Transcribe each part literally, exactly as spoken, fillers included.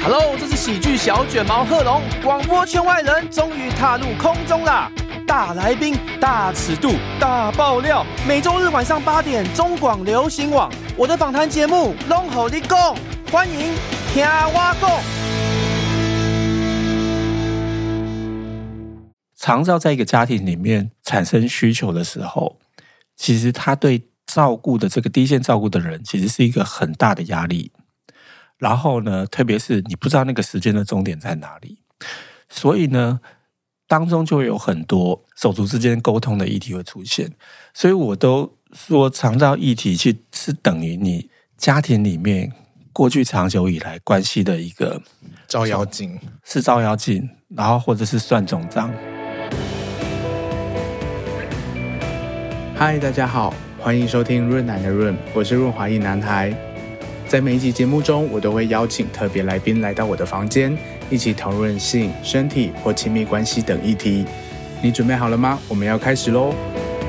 Hello， 这是喜剧小卷毛贺龙，广播圈外人终于踏入空中啦！大来宾、大尺度、大爆料，每周日晚上八点，中广流行网，我的访谈节目《拢予你讲》，欢迎听我讲。 长照在一个家庭里面产生需求的时候，其实他对照顾的这个第一线照顾的人，其实是一个很大的压力。然后呢，特别是你不知道那个时间的终点在哪里，所以呢，当中就会有很多手足之间沟通的议题会出现。所以我都说，长照议题其实是等于你家庭里面过去长久以来关系的一个照妖镜， 是照妖镜，然后或者是算总账。 嗨，大家好，欢迎收听润男的润，我是润华裔男孩。在每一集节目中，我都会邀请特别来宾来到我的房间，一起讨论性、身体或亲密关系等议题。你准备好了吗？我们要开始咯。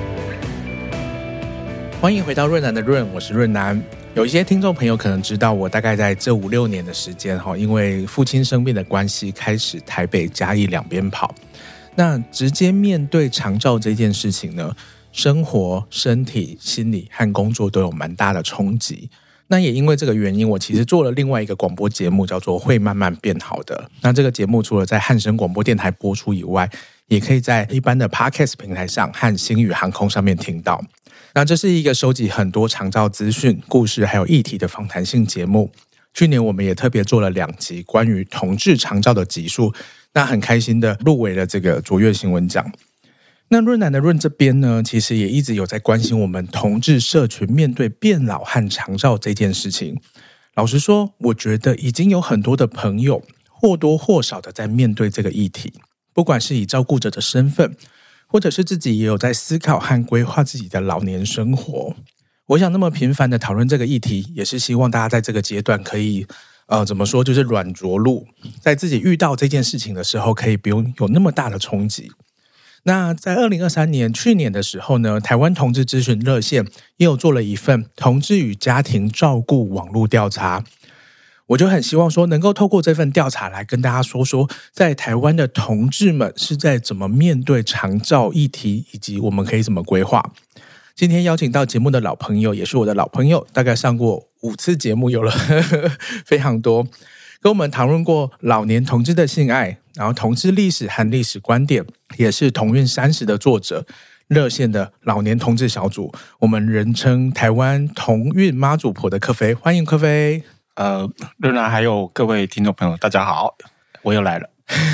欢迎回到润男的润，我是润男。有一些听众朋友可能知道，我大概在这五六年的时间，因为父亲生病的关系，开始台北嘉义两边跑。那直接面对长照这件事情呢，生活、身体、心理和工作都有蛮大的冲击。那也因为这个原因，我其实做了另外一个广播节目，叫做《会慢慢变好的》。那这个节目除了在汉声广播电台播出以外，也可以在一般的 Podcast 平台上和星宇航空上面听到。那这是一个收集很多长照资讯、故事还有议题的访谈性节目。去年我们也特别做了两集关于同志长照的集数，那很开心的入围了这个卓越新闻奖。那润男的润这边呢，其实也一直有在关心我们同志社群面对变老和长照这件事情。老实说，我觉得已经有很多的朋友或多或少的在面对这个议题，不管是以照顾者的身份，或者是自己也有在思考和规划自己的老年生活。我想那么频繁的讨论这个议题，也是希望大家在这个阶段可以呃，怎么说，就是软着陆，在自己遇到这件事情的时候，可以不用有那么大的冲击。那在二零二三年去年的时候呢，台湾同志咨询热线也有做了一份同志与家庭照顾网络调查。我就很希望说能够透过这份调查来跟大家说说，在台湾的同志们是在怎么面对长照议题，以及我们可以怎么规划。今天邀请到节目的老朋友，也是我的老朋友，大概上过五次节目，有了非常多，跟我们讨论过老年同志的性爱，然后同志历史和历史观点，也是同运三十的作者，热线的老年同志小组，我们人称台湾同运妈祖婆的克菲，欢迎克菲。 呃，润男还有各位听众朋友，大家好，我又来了。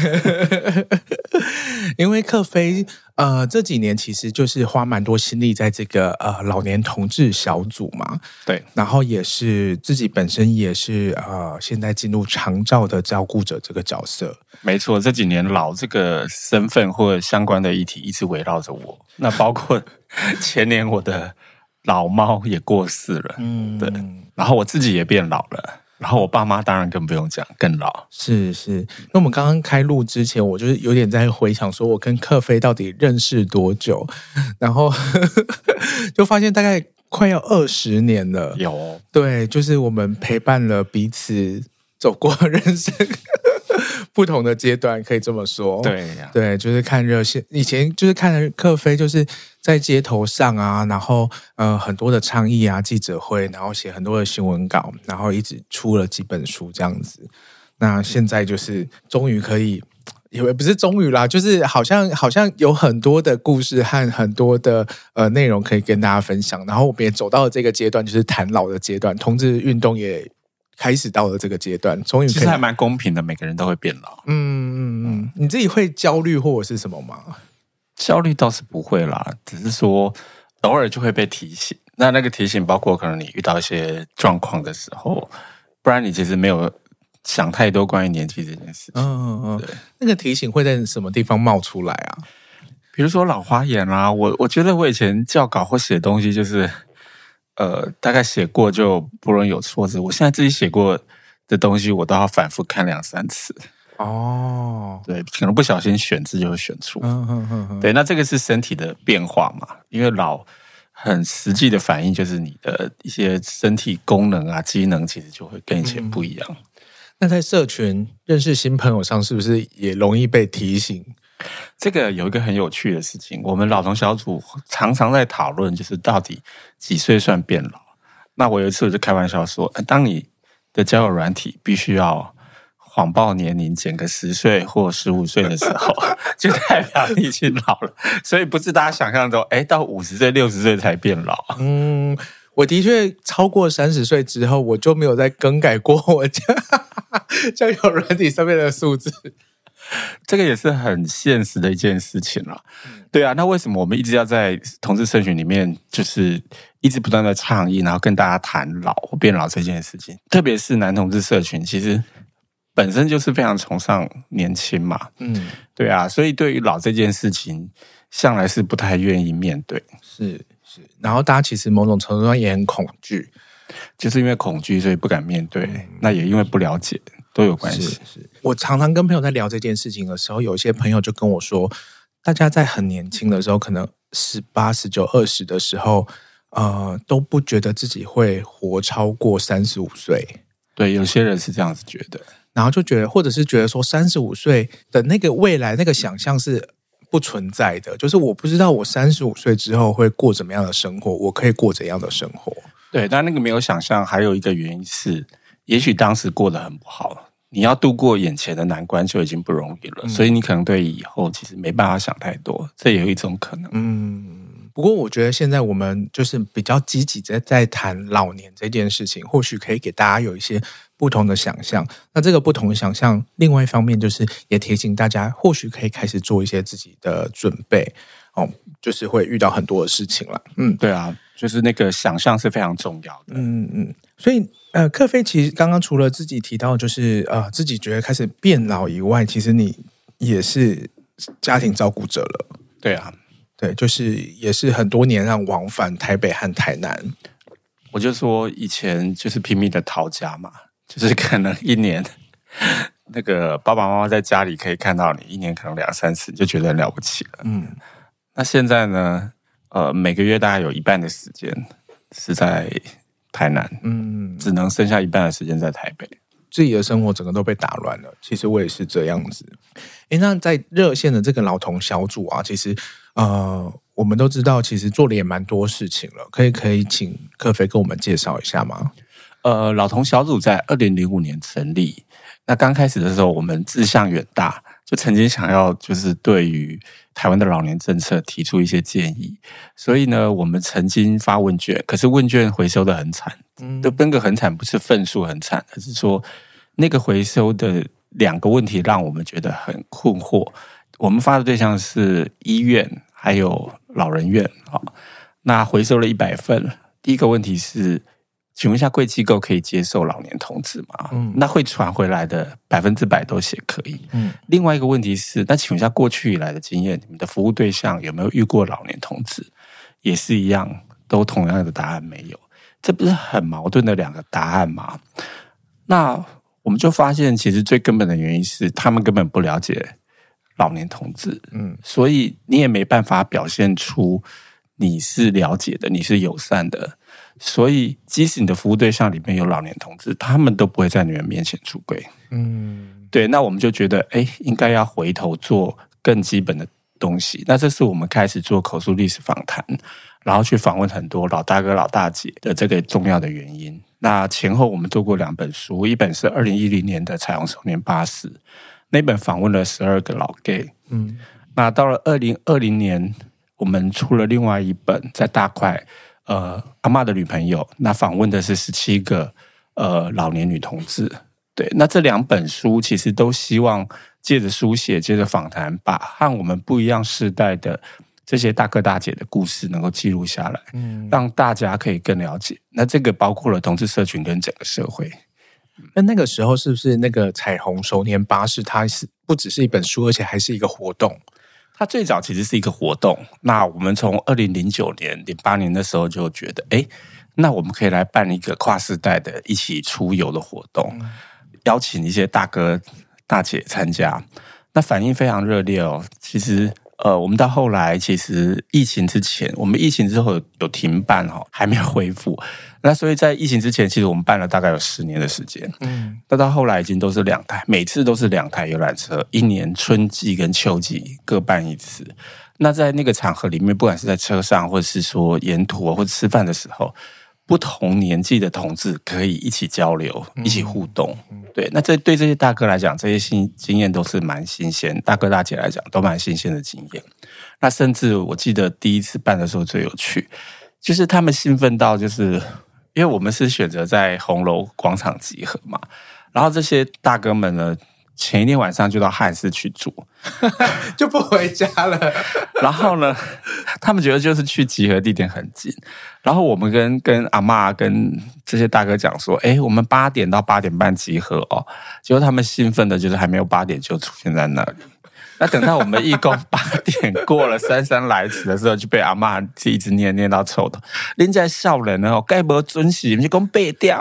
因为克菲呃这几年其实就是花蛮多心力在这个呃老年同志小组嘛， 对， 然后也是自己本身也是呃现在进入长照的照顾者这个角色。 没错，这几年老这个身份或相关的议题一直围绕着我。那包括前年我的老猫也过世了，嗯，对，然后我自己也变老了。然后我爸妈当然更不用讲，更老。 是是，那我们刚刚开录之前，我就是有点在回想，说我跟克菲到底认识多久，然后就发现大概快要二十年了。 有， 对，就是我们陪伴了彼此走过人生不同的阶段，可以这么说。 对呀， 对，就是看热线，以前就是看克菲，就是在街头上啊，然后呃很多的倡议啊、记者会，然后写很多的新闻稿，然后一直出了几本书这样子。那现在就是终于可以，也不是终于啦，就是好像好像有很多的故事和很多的呃内容可以跟大家分享。然后我们也走到了这个阶段，就是谈老的阶段，同志运动也开始到了这个阶段，终于可以， 其实还蛮公平的，每个人都会变老。 嗯嗯嗯，你自己会焦虑或者是什么吗？ 焦虑倒是不会啦，只是说偶尔就会被提醒。那那个提醒包括可能你遇到一些状况的时候，不然你其实没有想太多关于年纪这件事情。嗯嗯嗯，对， 那个提醒会在什么地方冒出来啊？ 比如说老花眼啦、啊，我我觉得我以前校稿或写东西就是呃，大概写过就不容易有错字。我现在自己写过的东西，我都要反复看两三次。哦，对，可能不小心选字就会选错。嗯嗯嗯嗯，对，那这个是身体的变化嘛？因为老很实际的反应就是你的一些身体功能啊、机能，其实就会跟以前不一样。嗯， 那在社群认识新朋友上，是不是也容易被提醒？ 这个有一个很有趣的事情，我们老同小组常常在讨论，就是到底几岁算变老。那我有一次我就开玩笑说，当你的交友软体必须要谎报年龄减个十岁或十五岁的时候，就代表你已经老了。所以不是大家想象中，哎，到五十岁、六十岁才变老。 嗯，我的确超过三十岁之后，我就没有再更改过我交交友软体上面的数字。 这个也是很现实的一件事情了。对啊，那为什么我们一直要在同志社群里面，就是一直不断的倡议，然后跟大家谈老或变老这件事情？特别是男同志社群，其实本身就是非常崇尚年轻嘛。嗯，对啊，所以对于老这件事情，向来是不太愿意面对。 是是，然后大家其实某种程度上也很恐惧， 就是因为恐惧，所以不敢面对。嗯、那也因为不了解。都有关系。 是是，我常常跟朋友在聊这件事情的时候，有一些朋友就跟我说，大家在很年轻的时候，可能十八、十九、二十的时候，呃，都不觉得自己会活超过三十五岁。 对，有些人是这样子觉得， 然后就觉得，或者是觉得说，三十五岁的那个未来，那个想象是不存在的，就是我不知道我三十五岁之后会过怎么样的生活，我可以过怎样的生活。 对，但那个没有想象，还有一个原因是，也许当时过得很不好，你要度过眼前的难关就已经不容易了，嗯、所以你可能对以后其实没办法想太多，这也有一种可能。 嗯，不过我觉得现在我们就是比较积极在在谈老年这件事情，或许可以给大家有一些不同的想象。那这个不同的想象，另外一方面就是也提醒大家，或许可以开始做一些自己的准备哦，就是会遇到很多的事情了。嗯， 对啊，就是那个想象是非常重要的。 嗯嗯，所以呃，克菲其实刚刚除了自己提到就是呃自己觉得开始变老以外，其实你也是家庭照顾者了。 对啊， 对，就是也是很多年让往返台北和台南。 我就说以前就是拼命的逃家嘛，就是可能一年那个爸爸妈妈在家里可以看到你，一年可能两三次，就觉得很了不起了。嗯，那现在呢，呃，每个月大概有一半的时间是在台南，嗯，只能剩下一半的时间在台北， 自己的生活整个都被打乱了。其实我也是这样子。诶，那在热线的这个老同小组啊，其实呃，我们都知道，其实做了也蛮多事情了。可以可以请克菲跟我们介绍一下吗？ 呃，老同小组在二零零五年成立。那刚开始的时候，我们志向远大，就曾经想要就是对于台湾的老年政策提出一些建议。所以呢，我们曾经发问卷，可是问卷回收的很惨。嗯，就那个很惨，不是份数很惨，而是说那个回收的两个问题让我们觉得很困惑。我们发的对象是医院还有老人院，那回收了一百份。第一个问题是，请问一下贵机构可以接受老年同志吗？嗯，那会传回来的百分之百都写可以。嗯，另外一个问题是，那请问一下过去以来的经验，你们的服务对象有没有遇过老年同志？也是一样，都同样的答案没有。这不是很矛盾的两个答案吗？那我们就发现，其实最根本的原因是他们根本不了解老年同志，嗯，所以你也没办法表现出你是了解的，你是友善的，所以即使你的服务对象里面有老年同志，他们都不会在你们面前出柜，嗯，对。那我们就觉得，哎，应该要回头做更基本的东西。那这是我们开始做口述历史访谈，然后去访问很多老大哥老大姐的这个重要的原因。那前后我们做过两本书，一本是二零一零年的彩虹少年巴士，那本访问了十二个老 gay， 嗯，那到了二零二零年，我们出了另外一本在大块，呃，阿嬷的女朋友，那访问的是十七个呃老年女同志。对，那这两本书其实都希望借着书写，借着访谈，把和我们不一样世代的这些大哥大姐的故事能够记录下来，嗯，让大家可以更了解。那这个包括了同志社群跟整个社会。 那那个时候是不是那个彩虹熟年巴士，它是不只是一本书，而且还是一个活动？ 它最早其实是一个活动。那我们从二零零九年、零八年的时候就觉得，哎，那我们可以来办一个跨世代的一起出游的活动，嗯，邀请一些大哥大姐参加。那反应非常热烈哦。其实呃，我们到后来其实疫情之前，我们疫情之后有有停办哈，还没有恢复。那所以在疫情之前，其实我们办了大概有十年的时间。嗯，那到后来已经都是两台，每次都是两台游览车，一年春季跟秋季各办一次。那在那个场合里面，不管是在车上，或者是说沿途或者吃饭的时候，不同年纪的同志可以一起交流、一起互动。嗯、对，那这对这些大哥来讲，这些新经验都是蛮新鲜；大哥大姐来讲，都蛮新鲜的经验。那甚至我记得第一次办的时候最有趣，就是他们兴奋到，就是因为我们是选择在红楼广场集合嘛，然后这些大哥们呢，前一天晚上就到汉室去住， 就不回家了。 然后呢，他们觉得就是去集合地点很近。然后我们跟跟阿嬷跟这些大哥讲说，哎，我们八点到八点半集合哦。结果他们兴奋的就是还没有八点就出现在那里。那等到我们义工八点过了姗姗来迟的时候，就被阿嬷一直念念到臭头。恁这少年哦，该无准时，不是讲八点。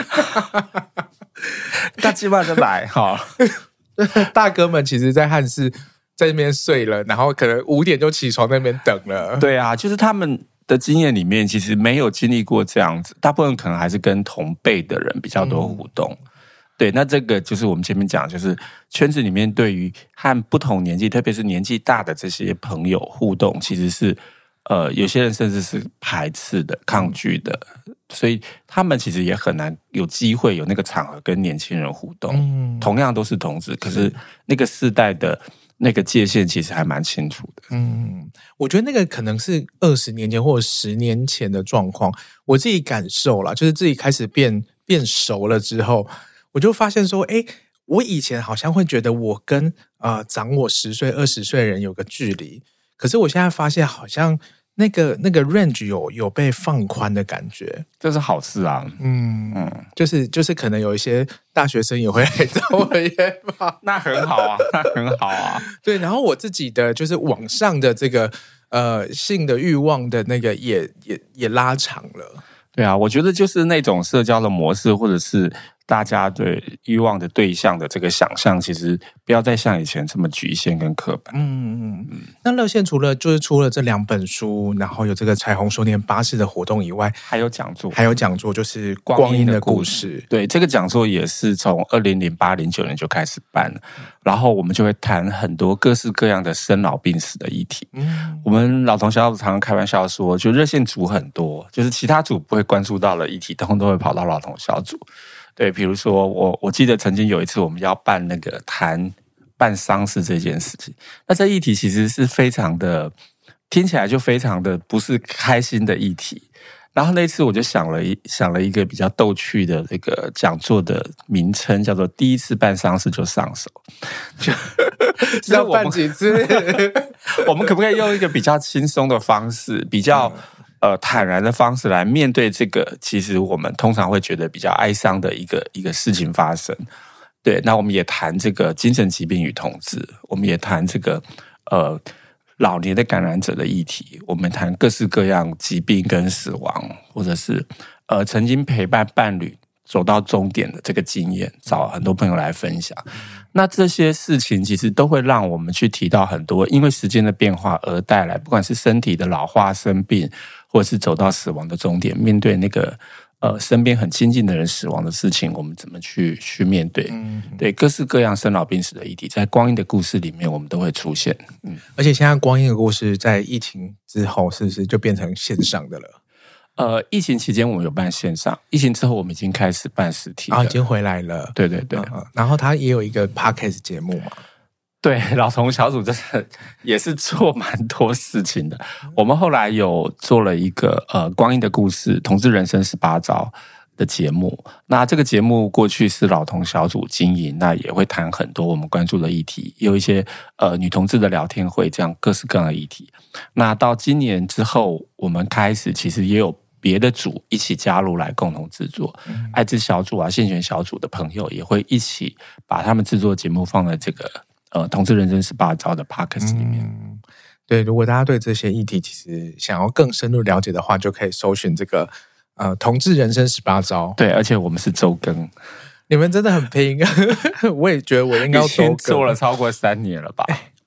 他基本上就来哈。 大哥们其实在汉室在那边睡了，然后可能五点就起床在那边等了。 对啊，就是他们的经验里面其实没有经历过这样子，大部分可能还是跟同辈的人比较多互动。嗯、对，那这个就是我们前面讲，就是圈子里面对于和不同年纪，特别是年纪大的这些朋友互动，其实是呃有些人甚至是排斥的、抗拒的。所以他们其实也很难有机会有那个场合跟年轻人互动。嗯、同样都是同志，可是那个世代的那个界限其实还蛮清楚的。 嗯，我觉得那个可能是二十年前或者十年前的状况。我自己感受啦，就是自己开始变变熟了之后，我就发现说，哎，我以前好像会觉得我跟呃长我十岁、二十岁的人有个距离，可是我现在发现好像。那个那个 range 有有被放宽的感觉， 这是好事啊。 嗯嗯，就是就是可能有一些大学生也会来找我约炮， 那很好啊，那很好啊。 对，然后我自己的就是网上的这个呃性的欲望的那个也也也拉长了。 对啊，我觉得就是那种社交的模式，或者是大家对欲望的对象的这个想象，其实不要再像以前这么局限跟刻板。 嗯嗯嗯。那热线除了就是出了这两本书，然后有这个彩虹收念巴士的活动以外， 还有讲座， 还有讲座就是光阴的故事。 对，这个讲座也是从二零零八零九年就开始办了，然后我们就会谈很多各式各样的生老病死的议题。嗯，我们老同小组常常开玩笑说，就热线组很多，就是其他组不会关注到的议题，通通都会跑到老同小组。对，比如说我我记得曾经有一次我们要办那个谈办丧事这件事情，那这议题其实是非常的听起来就非常的不是开心的议题。然后那次我就想了一想了一个比较逗趣的这个讲座的名称，叫做“第一次办丧事就上手”，就要办几次？ 我们可不可以用一个比较轻松的方式，比较？嗯呃，坦然的方式来面对这个，其实我们通常会觉得比较哀伤的一个一个事情发生。对，那我们也谈这个精神疾病与同志，我们也谈这个呃老年的感染者的议题，我们谈各式各样疾病跟死亡，或者是呃曾经陪伴伴侣走到终点的这个经验，找很多朋友来分享。那这些事情其实都会让我们去提到很多因为时间的变化而带来，不管是身体的老化、生病，或者是走到死亡的终点，面对那个呃身边很亲近的人死亡的事情，我们怎么去去面对？嗯，对，各式各样生老病死的议题，在光阴的故事里面，我们都会出现。嗯， 而且现在光阴的故事在疫情之后，是不是就变成线上的了？ 呃，疫情期间我们有办线上，疫情之后我们已经开始办实体了， 啊，已经回来了。 对对对， 嗯、然后他也有一个 podcast 节目嘛。 对，老同小组真的也是做蛮多事情的。我们后来有做了一个呃光阴的故事同志人生十八招的节目，那这个节目过去是老同小组经营，那也会谈很多我们关注的议题，也有一些呃女同志的聊天会，这样各式各样的议题。那到今年之后，我们开始其实也有别的组一起加入来共同制作，嗯、艾滋小组啊、性权小组的朋友也会一起把他们制作节目放在这个呃同志人生十八招的 podcast 里面。 嗯，对，如果大家对这些议题其实想要更深入了解的话，就可以搜寻这个呃同志人生十八招。 对，而且我们是周更， 你们真的很拼，我也觉得我应该要周更， 做了超过三年了吧？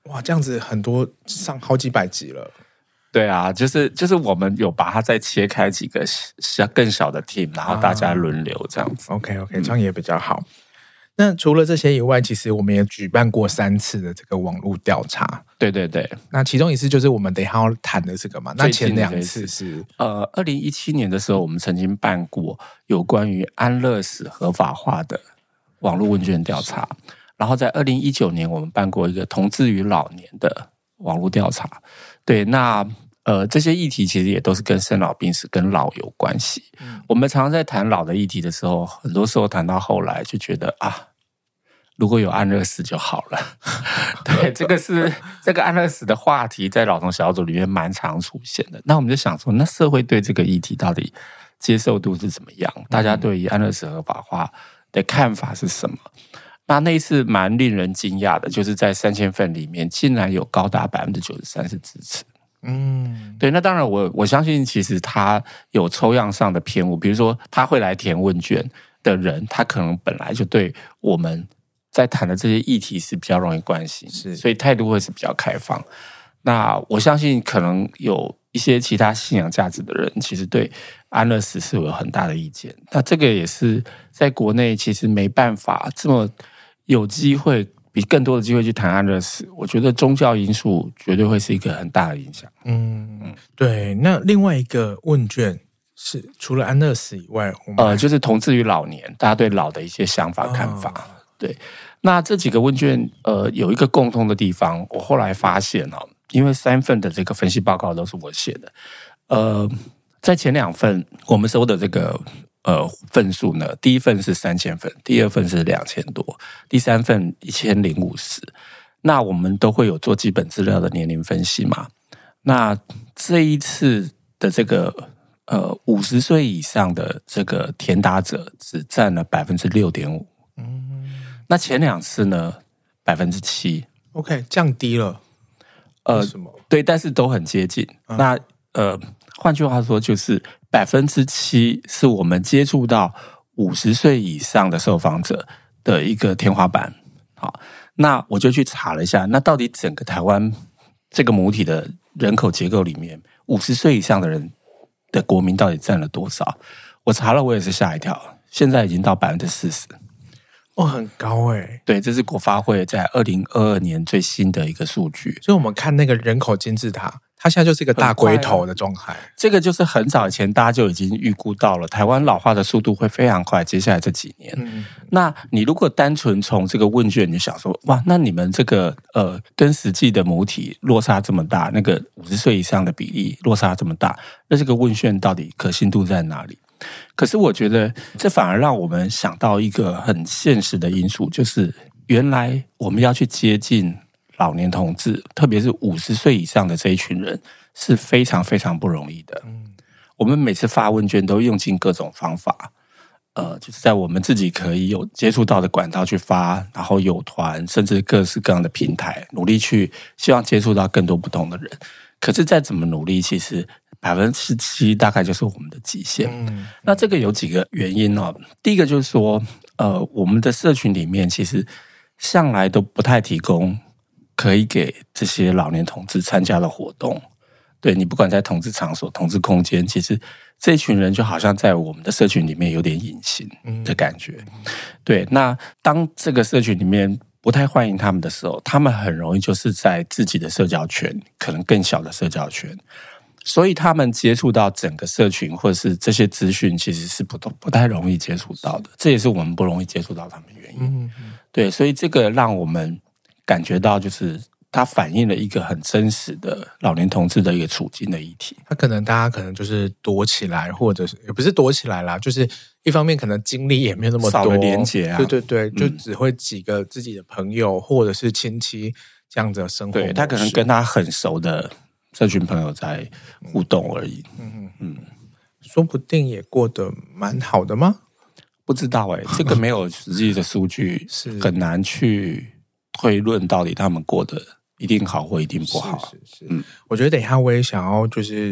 哇，这样子很多上好几百集了。 对啊，就是就是我们有把它再切开几个小更小的 team， 然后大家轮流这样子。 啊、OK OK， 这样也比较好。嗯、那除了这些以外，其实我们也举办过三次的这个网络调查。 对对对， 那其中一次就是我们等一下要谈的这个嘛。那前两次是呃，二零一七年的时候，我们曾经办过有关于安乐死合法化的网络问卷调查。然后在二零一九年，我们办过一个同志与老年的网络调查。对，那呃，这些议题其实也都是跟生老病死、跟老有关系。嗯、我们常常在谈老的议题的时候，很多时候谈到后来就觉得啊，如果有安乐死就好了。对，这个是这个安乐死的话题，在老同小组里面蛮常出现的。那我们就想说，那社会对这个议题到底接受度是怎么样？大家对于安乐死合法化的看法是什么？那那一次蛮令人惊讶的，就是在三千份里面，竟然有高达百分之九十三是支持。嗯，对，那当然我我相信，其实他有抽样上的偏误，比如说他会来填问卷的人，他可能本来就对我们在谈的这些议题是比较容易关心，是，所以态度会是比较开放。那我相信，可能有一些其他信仰价值的人，其实对安乐死是有很大的意见。那这个也是在国内其实没办法这么有机会。比更多的机会去谈安乐死，我觉得宗教因素绝对会是一个很大的影响。嗯嗯，对。那另外一个问卷是除了安乐死以外，我们呃，就是同志与老年，大家对老的一些想法、看法。哦、对，那这几个问卷，呃，有一个共通的地方，我后来发现哦，因为三份的这个分析报告都是我写的，呃，在前两份我们收的这个。呃，份数呢？第一份是三千份，第二份是两千多，第三份一千零五十。那我们都会有做基本资料的年龄分析嘛？那这一次的这个呃五十岁以上的这个填答者只占了百分之六点五。嗯，那前两次呢，百分之七。 OK， 降低了。呃，什么？ 对，但是都很接近。嗯、那呃，换句话说，就是百分之七是我们接触到五十岁以上的受访者的一个天花板。好，那我就去查了一下，那到底整个台湾这个母体的人口结构里面，五十岁以上的人的国民到底占了多少？我查了，我也是吓一跳，现在已经到百分之四十。 哦，很高哎、欸！ 对，这是国发会在二零二二年最新的一个数据。 所以我们看那个人口金字塔，它现在就是一个大龟头的状态。 这个就是很早以前大家就已经预估到了，台湾老化的速度会非常快。接下来这几年，嗯、那你如果单纯从这个问卷，你就想说，哇，那你们这个呃，跟实际的母体落差这么大，那个五十岁以上的比例落差这么大，那这个问卷到底可信度在哪里？可是我觉得这反而让我们想到一个很现实的因素，就是原来我们要去接近老年同志，特别是五十岁以上的这一群人是非常非常不容易的。嗯、我们每次发问卷都用尽各种方法，呃，就是在我们自己可以有接触到的管道去发，然后有团甚至各式各样的平台，努力去希望接触到更多不同的人。可是再怎么努力，其实百分之七大概就是我们的极限。嗯、那这个有几个原因哦。第一个就是说，呃，我们的社群里面其实向来都不太提供可以给这些老年同志参加的活动。对，你不管在同志场所、同志空间，其实这一群人就好像在我们的社群里面有点隐形的感觉。嗯、对，那当这个社群里面不太欢迎他们的时候，他们很容易就是在自己的社交圈，可能更小的社交圈。所以他们接触到整个社群或者是这些资讯，其实是不不太容易接触到的。这也是我们不容易接触到他们的原因。嗯嗯对，所以这个让我们感觉到，就是它反映了一个很真实的老年同志的一个处境的议题。 他可能大家可能就是躲起来，或者是也不是躲起来啦，就是一方面可能精力也没有那么多， 少了连结啊。 对对对，就只会几个自己的朋友或者是亲戚这样子的生活。 对，他可能跟他很熟的社群朋友在互动而已。嗯嗯嗯， 说不定也过得蛮好的吗？ 不知道哎、欸，这个没有实际的数据，是很难去推论到底他们过得一定好或一定不好。 是是是，嗯，我觉得等一下我也想要就是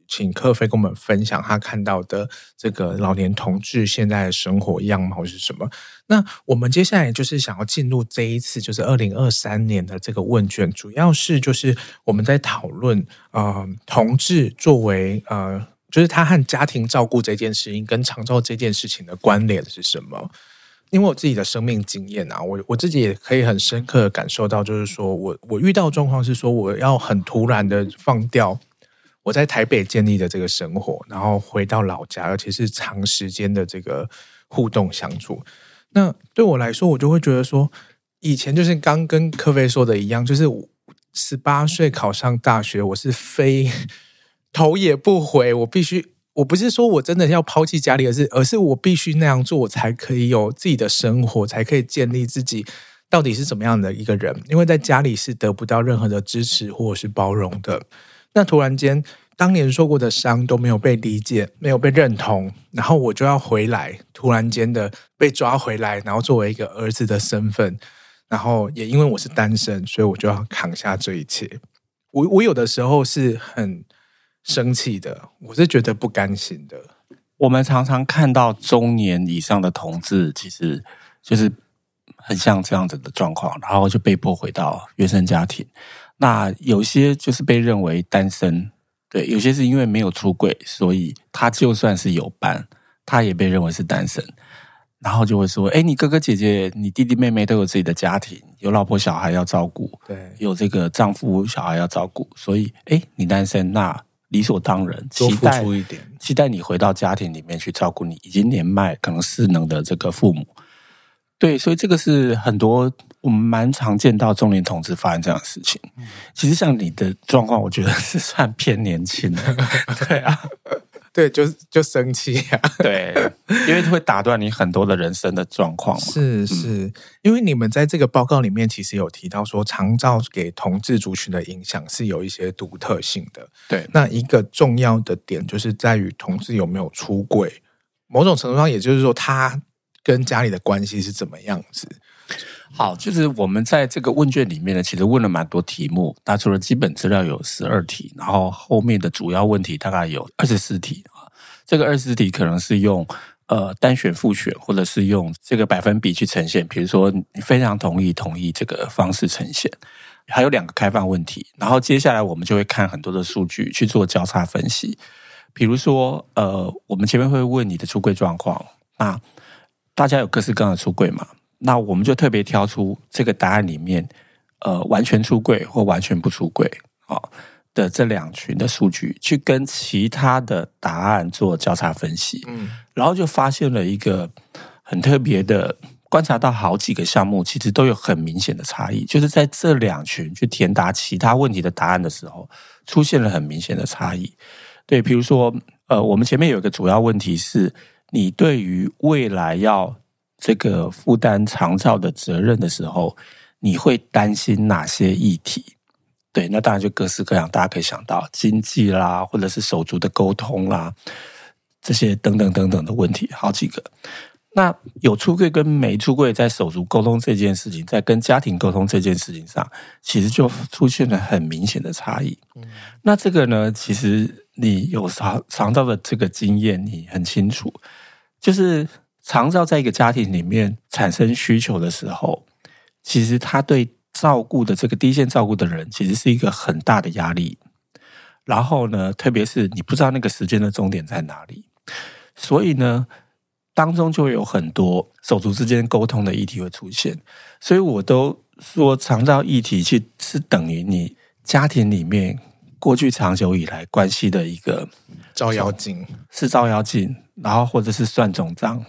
请克菲跟我们分享他看到的这个老年同志现在的生活样貌是什么。那我们接下来就是想要进入这一次就是二零二三年的这个问卷，主要是就是我们在讨论呃同志作为呃就是他和家庭照顾这件事情跟长照这件事情的关联是什么。因为我自己的生命经验啊，我我自己也可以很深刻的感受到，就是说我我遇到的状况是说，我要很突然的放掉我在台北建立的这个生活，然后回到老家，而且是长时间的这个互动相处。那对我来说，我就会觉得说，以前就是刚跟柯菲说的一样，就是十八岁考上大学，我是非头也不回，我必须。我不是说我真的要抛弃家里，而是而是我必须那样做，我才可以有自己的生活，才可以建立自己到底是怎么样的一个人。因为在家里是得不到任何的支持或者是包容的。那突然间，当年受过的伤都没有被理解，没有被认同，然后我就要回来，突然间的被抓回来，然后作为一个儿子的身份，然后也因为我是单身，所以我就要扛下这一切。我我有的时候是很生气的，我是觉得不甘心的。 我们常常看到中年以上的同志，其实就是很像这样子的状况，然后就被迫回到原生家庭。那有些就是被认为单身，对，有些是因为没有出柜，所以他就算是有伴，他也被认为是单身。然后就会说，哎，你哥哥姐姐你弟弟妹妹都有自己的家庭，有老婆小孩要照顾， 对， 有这个丈夫小孩要照顾，所以哎，你单身，那理所当然多付出一点， 期待你回到家庭里面去照顾你已经年迈可能失能的这个父母。对，所以这个是很多我们蛮常见到中年同志发生这样的事情。嗯、其实像你的状况，我觉得是算偏年轻的。对啊， 对，就就生气啊。 对，因为会打断你很多的人生的状况嘛。 是是、嗯，因为你们在这个报告里面其实有提到说，长照给同志族群的影响是有一些独特性的。 对， 那一个重要的点就是在于同志有没有出柜，某种程度上，也就是说他跟家里的关系是怎么样子。 好，就是我们在这个问卷里面呢，其实问了蛮多题目。那除了基本资料有十二题，然后后面的主要问题大概有二十四题。这个二十四题可能是用呃单选复选，或者是用这个百分比去呈现，比如说你非常同意同意这个方式呈现。还有两个开放问题，然后接下来我们就会看很多的数据去做交叉分析。比如说呃我们前面会问你的出柜状况，那大家有各式各样的出柜嘛，那我们就特别挑出这个答案里面呃完全出柜或完全不出柜好的这两群的数据，去跟其他的答案做交叉分析。嗯，然后就发现了一个很特别的，观察到好几个项目其实都有很明显的差异，就是在这两群去填答其他问题的答案的时候，出现了很明显的差异。对，比如说呃我们前面有一个主要问题是，你对于未来要这个负担长照的责任的时候，你会担心哪些议题？对，那当然就各式各样，大家可以想到经济啦，或者是手足的沟通啦，这些等等等等的问题，好几个。那有出柜跟没出柜在手足沟通这件事情，在跟家庭沟通这件事情上，其实就出现了很明显的差异。嗯、那这个呢，其实你有长长照的这个经验，你很清楚，就是长照在一个家庭里面产生需求的时候，其实他对照顾的这个第一线照顾的人，其实是一个很大的压力。然后呢，特别是你不知道那个时间的终点在哪里，所以呢，当中就会有很多手足之间沟通的议题会出现。所以我都说，长照议题其实是等于你家庭里面过去长久以来关系的一个照妖镜， 是照妖镜，然后或者是算总账。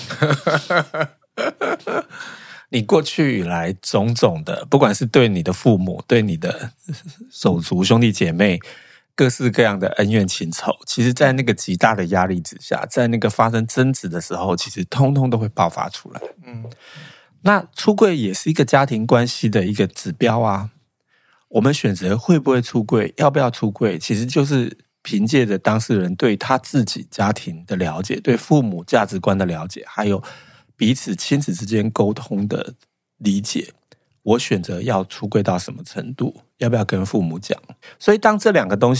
你过去以来种种的，不管是对你的父母，对你的手足兄弟姐妹，各式各样的恩怨情仇，其实在那个极大的压力之下，在那个发生争执的时候，其实通通都会爆发出来。嗯，那出柜也是一个家庭关系的一个指标啊。我们选择会不会出柜，要不要出柜，其实就是凭借着当事人对他自己家庭的了解，对父母价值观的了解，还有彼此亲子之间沟通的理解，我选择要出柜到什么程度，要不要跟父母讲。所以当这两个东西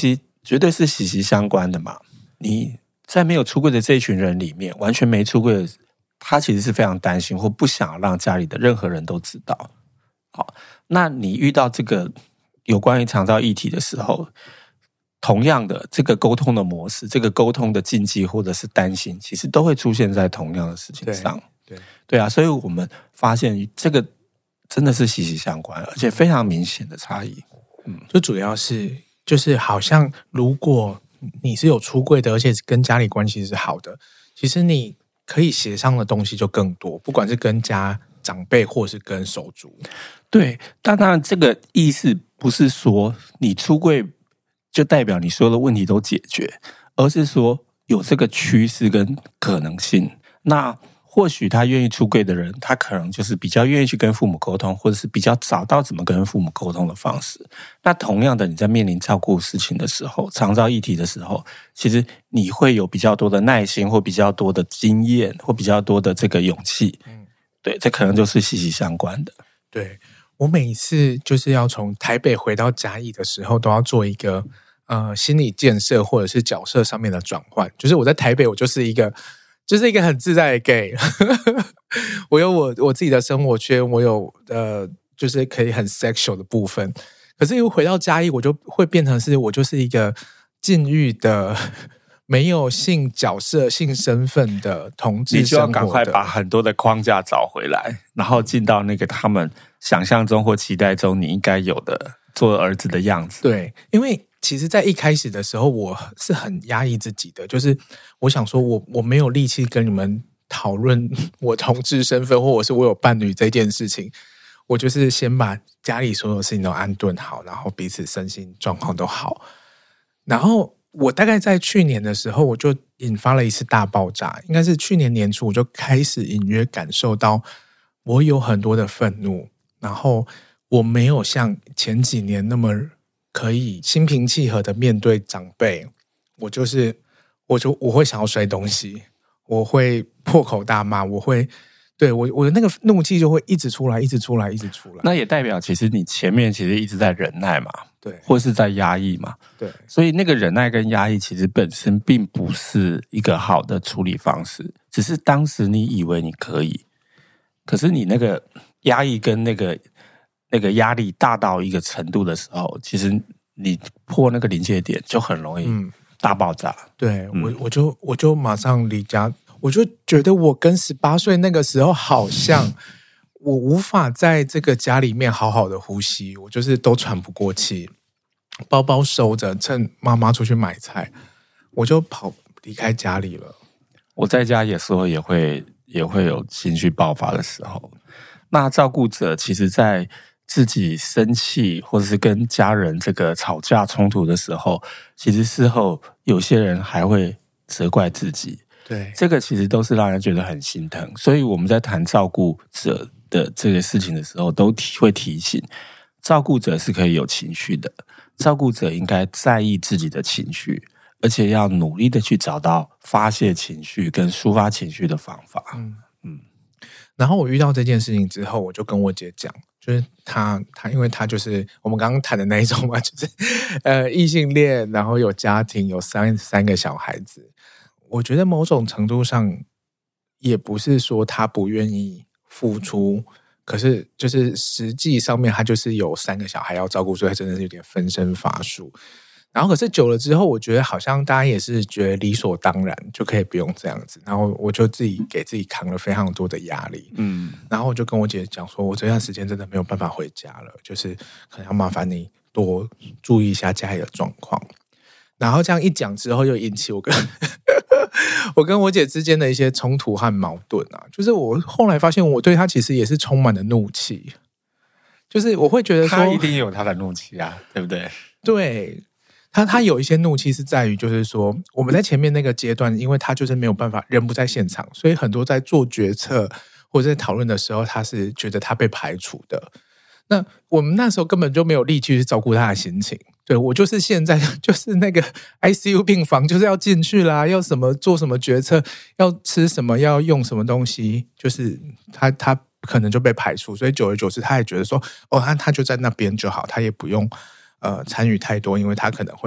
绝对是息息相关的嘛。你在没有出柜的这一群人里面，完全没出柜的，他其实是非常担心或不想让家里的任何人都知道。好，那你遇到这个有关于长照议题的时候，同样的这个沟通的模式，这个沟通的禁忌或者是担心，其实都会出现在同样的事情上。 对 对, 对啊，所以我们发现这个真的是息息相关，而且非常明显的差异。 嗯，就主要是就是好像如果你是有出柜的，而且跟家里关系是好的，其实你可以协商的东西就更多，不管是跟家长辈或是跟手足。 对，但当然这个意思不是说你出柜就代表你所有的问题都解决，而是说有这个趋势跟可能性。那或许他愿意出柜的人，他可能就是比较愿意去跟父母沟通，或者是比较找到怎么跟父母沟通的方式。那同样的，你在面临照顾事情的时候，长照议题的时候，其实你会有比较多的耐心，或比较多的经验，或比较多的这个勇气。嗯，对，这可能就是息息相关的。 对，我每一次就是要从台北回到嘉义的时候，都要做一个呃心理建设或者是角色上面的转换。就是我在台北，我就是一个。就是一个很自在的 gay 我有我我自己的生活圈，我有呃，就是可以很 sexual 的部分。可是又回到嘉义，我就会变成是我就是一个禁欲的、没有性角色、性身份的同志生活的。 你就要赶快把很多的框架找回来，然后进到那个他们想象中或期待中你应该有的做儿子的样子。 对，因为其实在一开始的时候我是很压抑自己的，就是我想说我我没有力气跟你们讨论我同志身份或者是我有伴侣这件事情，我就是先把家里所有事情都安顿好，然后彼此身心状况都好。然后我大概在去年的时候我就引发了一次大爆炸，应该是去年年初我就开始隐约感受到我有很多的愤怒，然后我没有像前几年那么可以心平气和的面对长辈，我就是我就我会想要摔东西，我会破口大骂，我会对我我的那个怒气就会一直出来一直出来一直出来。 那也代表其实你前面其实一直在忍耐嘛， 对， 或是在压抑嘛， 对， 所以那个忍耐跟压抑其实本身并不是一个好的处理方式，只是当时你以为你可以，可是你那个压抑跟那个那个压力大到一个程度的时候，其实你破那个临界点就很容易大爆炸。 嗯、对、嗯、我我就我就马上离家，我就觉得我跟十八岁那个时候好像，我无法在这个家里面好好的呼吸，我就是都喘不过气，包包收着，趁妈妈出去买菜，我就跑离开家里了。 我在家有时候也会也会有情绪爆发的时候，那照顾者其实在自己生气或者是跟家人这个吵架冲突的时候，其实事后有些人还会责怪自己。 对， 这个其实都是让人觉得很心疼。所以我们在谈照顾者的这个事情的时候，都提会提醒，照顾者是可以有情绪的，照顾者应该在意自己的情绪，而且要努力的去找到发泄情绪跟抒发情绪的方法。嗯嗯。 然后我遇到这件事情之后，我就跟我姐讲，就是她她因为她就是我们刚刚谈的那一种嘛，就是呃异性恋，然后有家庭，有三三个小孩子。我觉得某种程度上也不是说她不愿意付出，可是就是实际上面她就是有三个小孩要照顾，所以她真的是有点分身乏术。然后可是久了之后，我觉得好像大家也是觉得理所当然就可以不用这样子，然后我就自己给自己扛了非常多的压力。嗯，然后我就跟我姐讲说，我这段时间真的没有办法回家了，就是可能要麻烦你多注意一下家里的状况。然后这样一讲之后，又引起我跟我跟我姐之间的一些冲突和矛盾啊。就是我后来发现，我对她其实也是充满了怒气，就是我会觉得说， 她一定有她的怒气啊，对不对？ 对。他他有一些怒气是在于，就是说我们在前面那个阶段，因为他就是没有办法，人不在现场，所以很多在做决策或者在讨论的时候，他是觉得他被排除的。那我们那时候根本就没有力气去照顾他的心情。对，我就是现在就是那个 I C U 病房，就是要进去啦，要什么做什么决策，要吃什么，要用什么东西，就是他他可能就被排除，所以久而久之，他也觉得说，哦，他他就在那边就好，他也不用。呃，参与太多，因为他可能会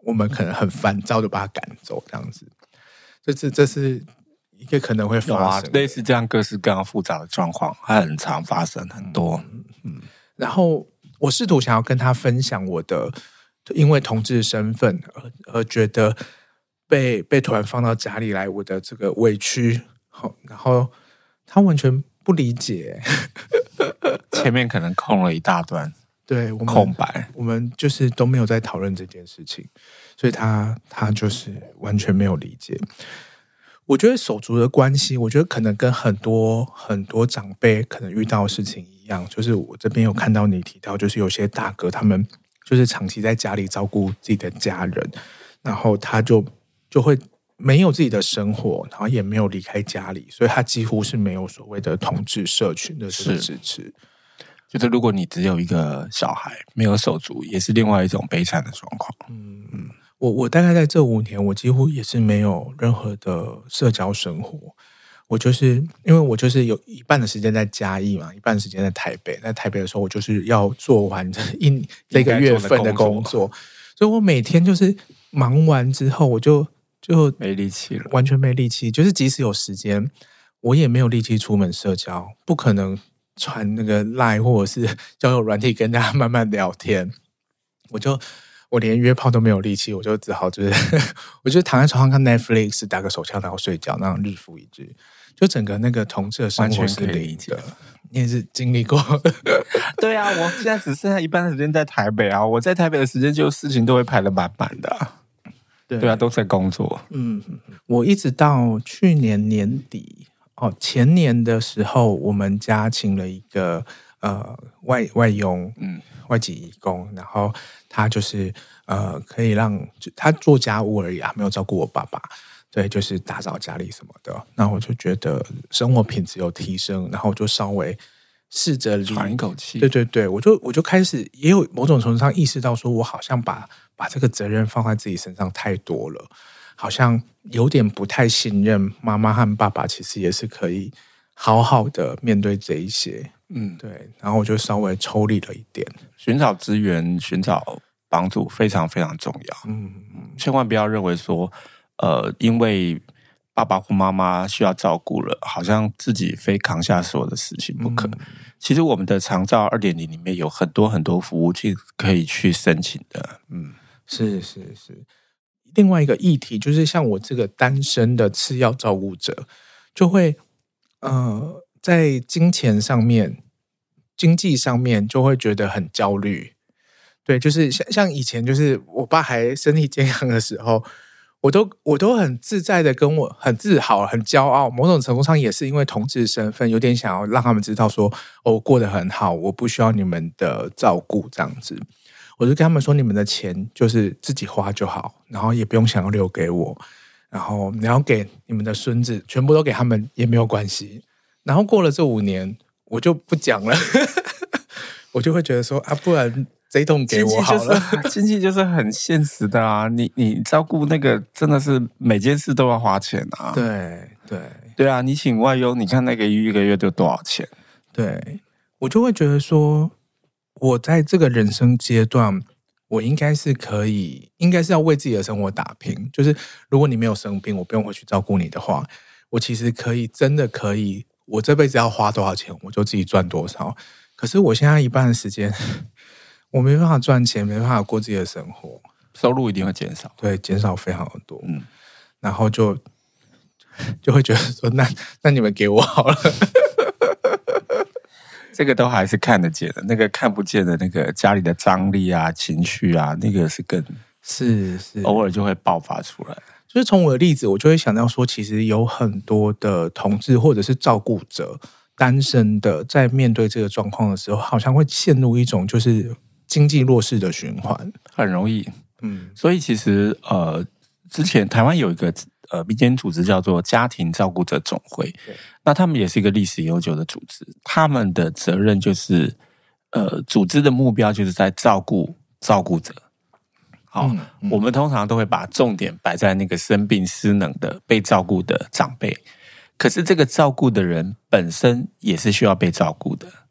我们可能很烦躁就把他赶走这样子。这是这是一个可能会发生的、 啊、类似这样各式各样复杂的状况，它很常发生很多。 嗯嗯，然后我试图想要跟他分享我的因为同志身份而而觉得被被突然放到家里来我的这个委屈，然后他完全不理解， 前面可能空了一大段， 对，我们空白， 我们就是都没有在讨论这件事情，所以他他就是完全没有理解。我觉得手足的关系，我觉得可能跟很多很多长辈可能遇到的事情一样，就是我这边有看到你提到，就是有些大哥他们就是长期在家里照顾自己的家人，然后他就就会没有自己的生活，然后也没有离开家里，所以他几乎是没有所谓的同志社群的这个支持。 就是如果你只有一个小孩，没有手足，也是另外一种悲惨的状况。 嗯嗯。我我大概在这五年，我几乎也是没有任何的社交生活。我就是因为我就是有一半的时间在嘉义嘛，一半的时间在台北。在台北的时候，我就是要做完一这个月份的工作，所以我每天就是忙完之后，我就就没力气了， 完全没力气。就是即使有时间，我也没有力气出门社交，不可能传那个 LINE 或者是交友软体跟大家慢慢聊天，我就。我连约炮都没有力气，我就只好就是我就躺在床上看 Netflix 打个手枪然后睡觉，那样日复一日，就整个那个同志的生活是零的。你也是经历过对啊，我现在只剩下一半的时间在台北啊，我在台北的时间就事情都会排得满满的、啊、对, 对啊，都在工作。 嗯，我一直到去年年底哦，前年的时候我们家请了一个呃外外佣，嗯，外籍移工，然后他就是呃，可以让他做家务而已啊，没有照顾我爸爸，对，就是打扫家里什么的。那我就觉得生活品质有提升，然后我就稍微试着喘一口气。 对对对，我就我就开始也有某种程度上意识到，说我好像把把这个责任放在自己身上太多了，好像有点不太信任妈妈和爸爸，其实也是可以好好的面对这一些。嗯，对，然后我就稍微抽离了一点， 寻找资源、寻找帮助非常非常重要。嗯，千万不要认为说，呃，因为爸爸或妈妈需要照顾了，好像自己非扛下所有的事情不可。嗯、其实我们的长照 二点零 里面有很多很多服务去可以去申请的。嗯， 是是是。另外一个议题就是，像我这个单身的次要照顾者，就会呃。在金钱上面经济上面就会觉得很焦虑。对，就是像像以前就是我爸还身体健康的时候，我都我都很自在的跟我很自豪很骄傲，某种程度上也是因为同志身份有点想要让他们知道说、哦、我过得很好，我不需要你们的照顾这样子。我就跟他们说，你们的钱就是自己花就好，然后也不用想要留给我，然后你要给你们的孙子全部都给他们也没有关系。然后过了这五年，我就不讲了，我就会觉得说啊，不然这一栋给我好了。 经济就是很现实的啊，你你照顾那个真的是每件事都要花钱啊。 对对对啊，你请外佣，你看那个一个月都多少钱？ 对，我就会觉得说，我在这个人生阶段，我应该是可以，应该是要为自己的生活打拼。就是如果你没有生病，我不用回去照顾你的话，我其实可以，真的可以。我这辈子要花多少钱，我就自己赚多少。可是我现在一半的时间，我没办法赚钱，没办法过自己的生活， 收入一定会减少， 对，减少非常的多。嗯，然后就就会觉得说，那那你们给我好了。 这个都还是看得见的，那个看不见的那个家里的张力啊、情绪啊，那个是更是是偶尔就会爆发出来。 就是从我的例子，我就会想到说，其实有很多的同志或者是照顾者，单身的，在面对这个状况的时候，好像会陷入一种就是经济弱势的循环， 很容易。嗯，所以其实呃，之前台湾有一个呃民间组织叫做家庭照顾者总会，那他们也是一个历史悠久的组织，他们的责任就是呃，组织的目标就是在照顾照顾者。好、嗯嗯，我们通常都会把重点摆在那个生病失能的被照顾的长辈，可是这个照顾的人本身也是需要被照顾的。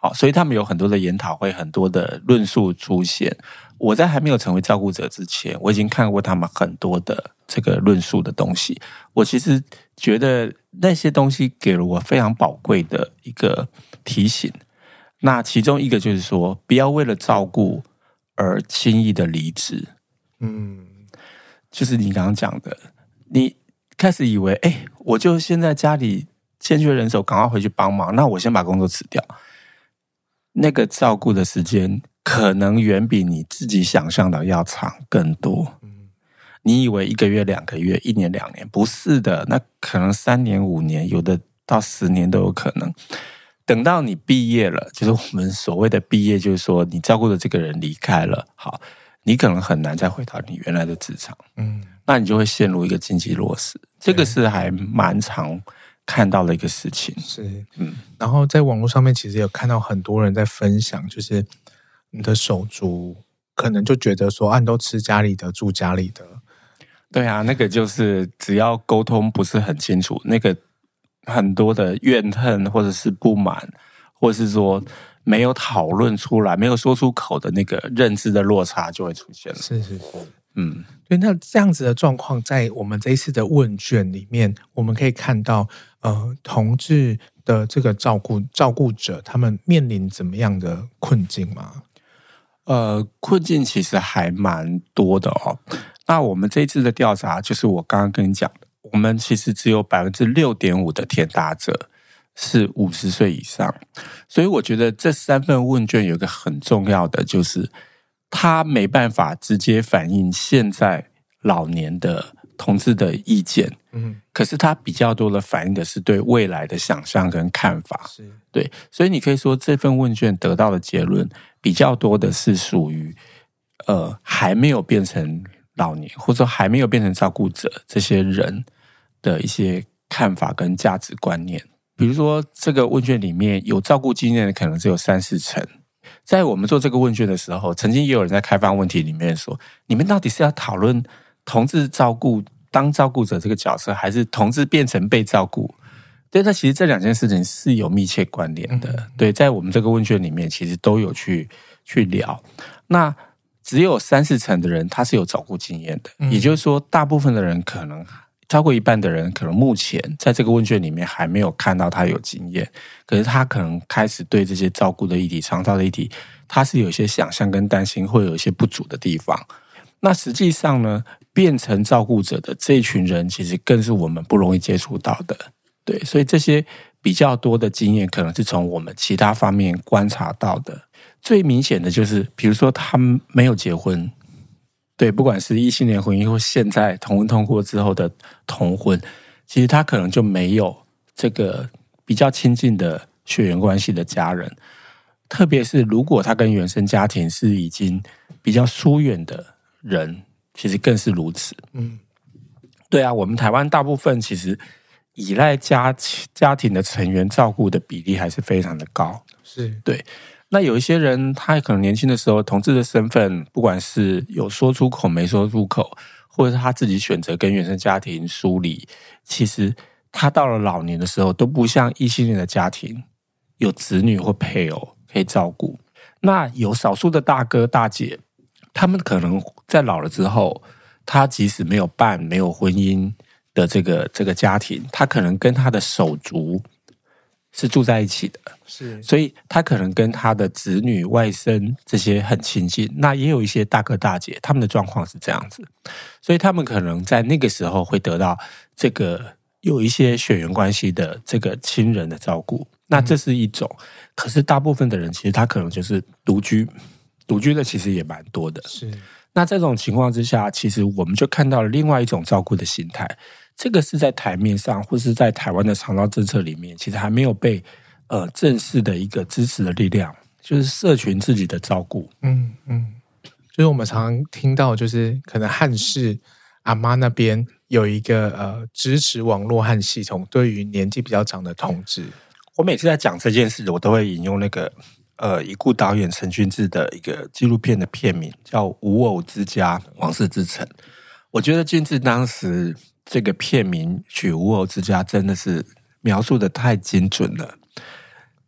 好，所以他们有很多的研讨会，很多的论述出现。我在还没有成为照顾者之前，我已经看过他们很多的这个论述的东西。我其实觉得那些东西给了我非常宝贵的一个提醒。那其中一个就是说，不要为了照顾而轻易的离职。嗯，就是你刚刚讲的，你开始以为，哎、欸，我就现在家里欠缺人手，赶快回去帮忙，那我先把工作辞掉。那个照顾的时间可能远比你自己想象的要长更多。你以为一个月、两个月、一年、两年，不是的，那可能三年、五年，有的到十年都有可能。等到你毕业了，就是我们所谓的毕业，就是说你照顾的这个人离开了，好，你可能很难再回到你原来的职场。嗯，那你就会陷入一个经济落实，这个是还蛮常看到的一个事情。 是，嗯，然后在网络上面其实有看到很多人在分享，就是你的手足可能就觉得说，啊，你都吃家里的，住家里的。 对啊，那个就是只要沟通不是很清楚，那个很多的怨恨或者是不满，或者是说没有讨论出来、没有说出口的那个认知的落差就会出现了。 是是是，嗯，对。那这样子的状况，在我们这一次的问卷里面，我们可以看到，呃，同志的这个照顾照顾者，他们面临怎么样的困境吗？ 呃，困境其实还蛮多的哦。那我们这一次的调查，就是我刚刚跟你讲的，我们其实只有 百分之六点五 的填答者是五十岁以上，所以我觉得这三份问卷有一个很重要的，就是它没办法直接反映现在老年的同志的意见，嗯，可是它比较多的反映的是对未来的想象跟看法，是对，所以你可以说这份问卷得到的结论比较多的是属于呃还没有变成老年，或者说还没有变成照顾者这些人的一些看法跟价值观念。比如说这个问卷里面有照顾经验的可能只有三四成。在我们做这个问卷的时候，曾经也有人在开放问题里面说，你们到底是要讨论同志照顾当照顾者这个角色，还是同志变成被照顾？对，那其实这两件事情是有密切关联的。嗯、对，在我们这个问卷里面其实都有去去聊。那只有三四成的人他是有照顾经验的，嗯、也就是说大部分的人可能超过一半的人可能目前在这个问卷里面还没有看到他有经验，可是他可能开始对这些照顾的议题、长照的议题，他是有一些想象跟担心，会有一些不足的地方。那实际上呢，变成照顾者的这一群人其实更是我们不容易接触到的。对，所以这些比较多的经验可能是从我们其他方面观察到的。最明显的就是比如说他们没有结婚，对，不管是异性恋婚姻或现在同婚通过之后的同婚，其实他可能就没有这个比较亲近的血缘关系的家人，特别是如果他跟原生家庭是已经比较疏远的人，其实更是如此。嗯，对啊，我们台湾大部分其实依赖家家庭的成员照顾的比例还是非常的高。是，对。那有一些人他可能年轻的时候同志的身份，不管是有说出口没说出口，或者是他自己选择跟原生家庭疏离，其实他到了老年的时候都不像异性恋的家庭有子女或配偶可以照顾。那有少数的大哥大姐，他们可能在老了之后，他即使没有伴没有婚姻的这个这个家庭，他可能跟他的手足是住在一起的，是，所以他可能跟他的子女、外甥这些很亲近。那也有一些大哥大姐，他们的状况是这样子，所以他们可能在那个时候会得到这个有一些血缘关系的这个亲人的照顾。那这是一种，嗯、可是大部分的人其实他可能就是独居，独居的其实也蛮多的。是，那这种情况之下，其实我们就看到了另外一种照顾的形态。这个是在台面上或是在台湾的长照政策里面其实还没有被呃正式的一个支持的力量，就是社群自己的照顾。嗯嗯，就是我们常常听到就是可能汉氏阿妈那边有一个呃支持网络和系统对于年纪比较长的同志。我每次在讲这件事我都会引用那个呃已故导演陈俊志的一个纪录片的片名叫《无偶之家王室之城》。我觉得俊志当时这个片名取无偶之家真的是描述的太精准了。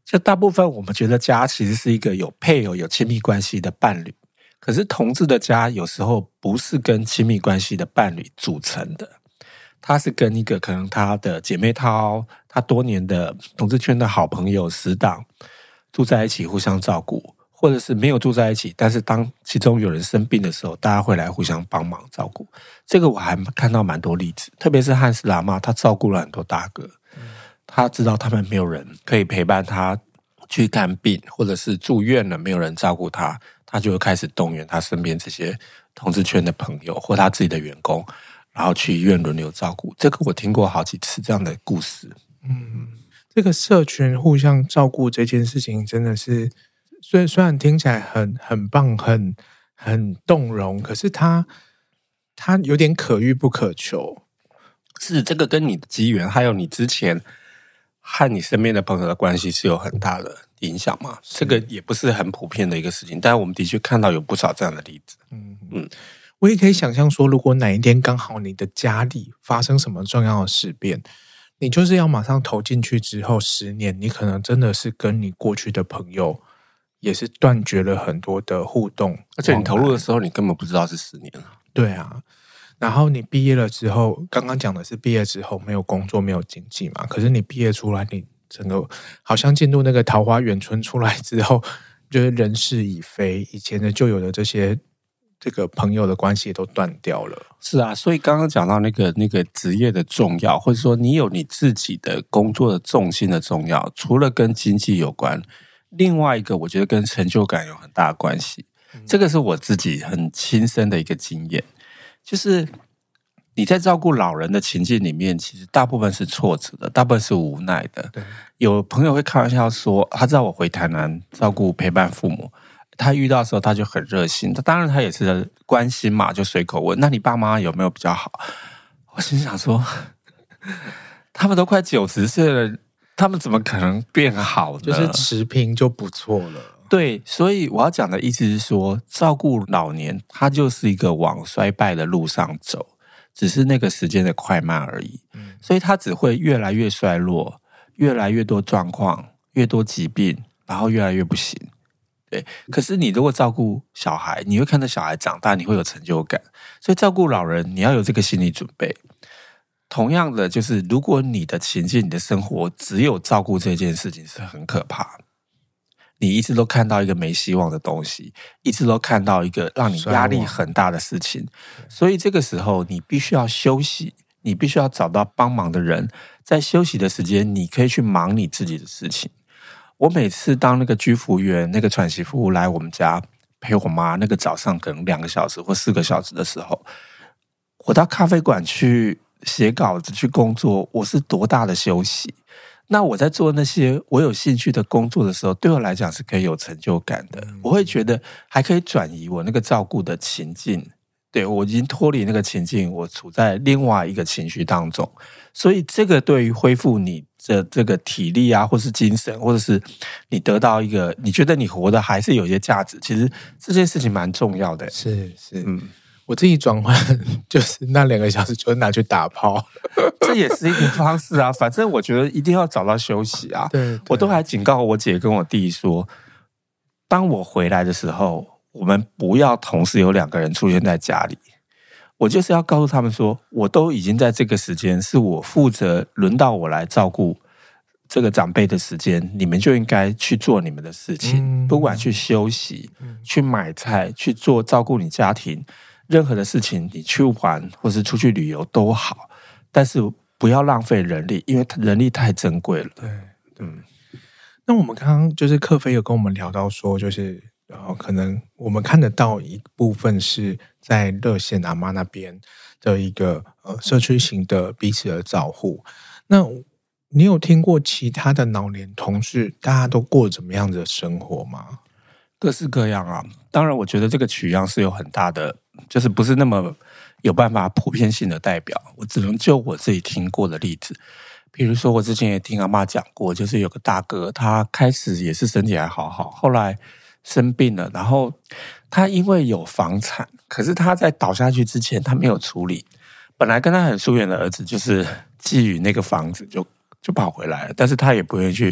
就大部分我们觉得家其实是一个有配偶、有亲密关系的伴侣，可是同志的家有时候不是跟亲密关系的伴侣组成的，他是跟一个可能他的姐妹淘、他多年的同志圈的好朋友、死党住在一起，互相照顾，或者是没有住在一起，但是当其中有人生病的时候，大家会来互相帮忙照顾。这个我还看到蛮多例子，特别是汉斯喇嘛，他照顾了很多大哥，他知道他们没有人可以陪伴他去看病，或者是住院了没有人照顾他，他就会开始动员他身边这些同志圈的朋友或他自己的员工，然后去医院轮流照顾。这个我听过好几次这样的故事。 嗯，这个社群互相照顾这件事情真的是虽虽然听起来很很棒，很很动容，可是它它有点可遇不可求。 是，这个跟你的机缘还有你之前和你身边的朋友的关系是有很大的影响嘛？这个也不是很普遍的一个事情，但我们的确看到有不少这样的例子。 嗯嗯，我也可以想象说，如果哪一天刚好你的家里发生什么重要的事变，你就是要马上投进去之后，十年你可能真的是跟你过去的朋友也是断绝了很多的互动， 而且你投入的时候，你根本不知道是十年了。 对啊。然后你毕业了之后，刚刚讲的是毕业之后没有工作没有经济嘛，可是你毕业出来，你整个好像进入那个桃花源村出来之后，就是人事已非，以前的就有的这些这个朋友的关系都断掉了。 是啊，所以刚刚讲到那个那个职业的重要，或者说你有你自己的工作的重心的重要，除了跟经济有关，另外一个我觉得跟成就感有很大的关系。嗯、这个是我自己很亲身的一个经验。就是你在照顾老人的情境里面，其实大部分是挫折的，大部分是无奈的。有朋友会开玩笑说，他知道我回台南照顾陪伴父母，他遇到的时候他就很热心，他当然他也是关心嘛，就随口问，那你爸妈有没有比较好？我心想说，他们都快九十岁了，他们怎么可能变好呢？ 就是持平就不错了。 对，所以我要讲的意思是说，照顾老年，它就是一个往衰败的路上走，只是那个时间的快慢而已。嗯、所以它只会越来越衰落，越来越多状况，越多疾病，然后越来越不行。对，可是你如果照顾小孩，你会看到小孩长大，你会有成就感。所以照顾老人，你要有这个心理准备。同样的，就是如果你的情境、你的生活只有照顾这件事情，是很可怕的。你一直都看到一个没希望的东西，一直都看到一个让你压力很大的事情，所以这个时候你必须要休息，你必须要找到帮忙的人，在休息的时间，你可以去忙你自己的事情。我每次当那个居服员、那个喘息服务来我们家陪我妈，那个早上可能两个小时或四个小时的时候，我到咖啡馆去写稿子、去工作，我是多大的休息？那我在做那些我有兴趣的工作的时候，对我来讲是可以有成就感的。我会觉得还可以转移我那个照顾的情境，对，我已经脱离那个情境，我处在另外一个情绪当中。所以这个对于恢复你的这个体力啊，或是精神，或者是你得到一个你觉得你活得还是有一些价值，其实这件事情蛮重要的。 是是，嗯。我自己转换就是那两个小时就拿去打炮， 这也是一个方式啊。反正我觉得一定要找到休息啊。 对， 我都还警告我姐跟我弟说，当我回来的时候，我们不要同时有两个人出现在家里。我就是要告诉他们说，我都已经在这个时间是我负责轮到我来照顾这个长辈的时间，你们就应该去做你们的事情，嗯、不管去休息、嗯、去买菜、去做照顾你家庭。任何的事情，你去玩或是出去旅游都好，但是不要浪费人力，因为人力太珍贵了。 对，嗯。那我们刚刚就是克菲有跟我们聊到说，就是呃，可能我们看得到一部分是在热线阿妈那边的一个呃社区型的彼此的照护。那你有听过其他的老年同事大家都过怎么样的生活吗？ 各式各样啊，当然我觉得这个取样是有很大的，就是不是那么有办法普遍性的代表，我只能就我自己听过的例子。比如说我之前也听阿嬷讲过，就是有个大哥，他开始也是身体还好好，后来生病了，然后他因为有房产，可是他在倒下去之前他没有处理，本来跟他很疏远的儿子就是觊觎那个房子就就跑回来了，但是他也不愿意去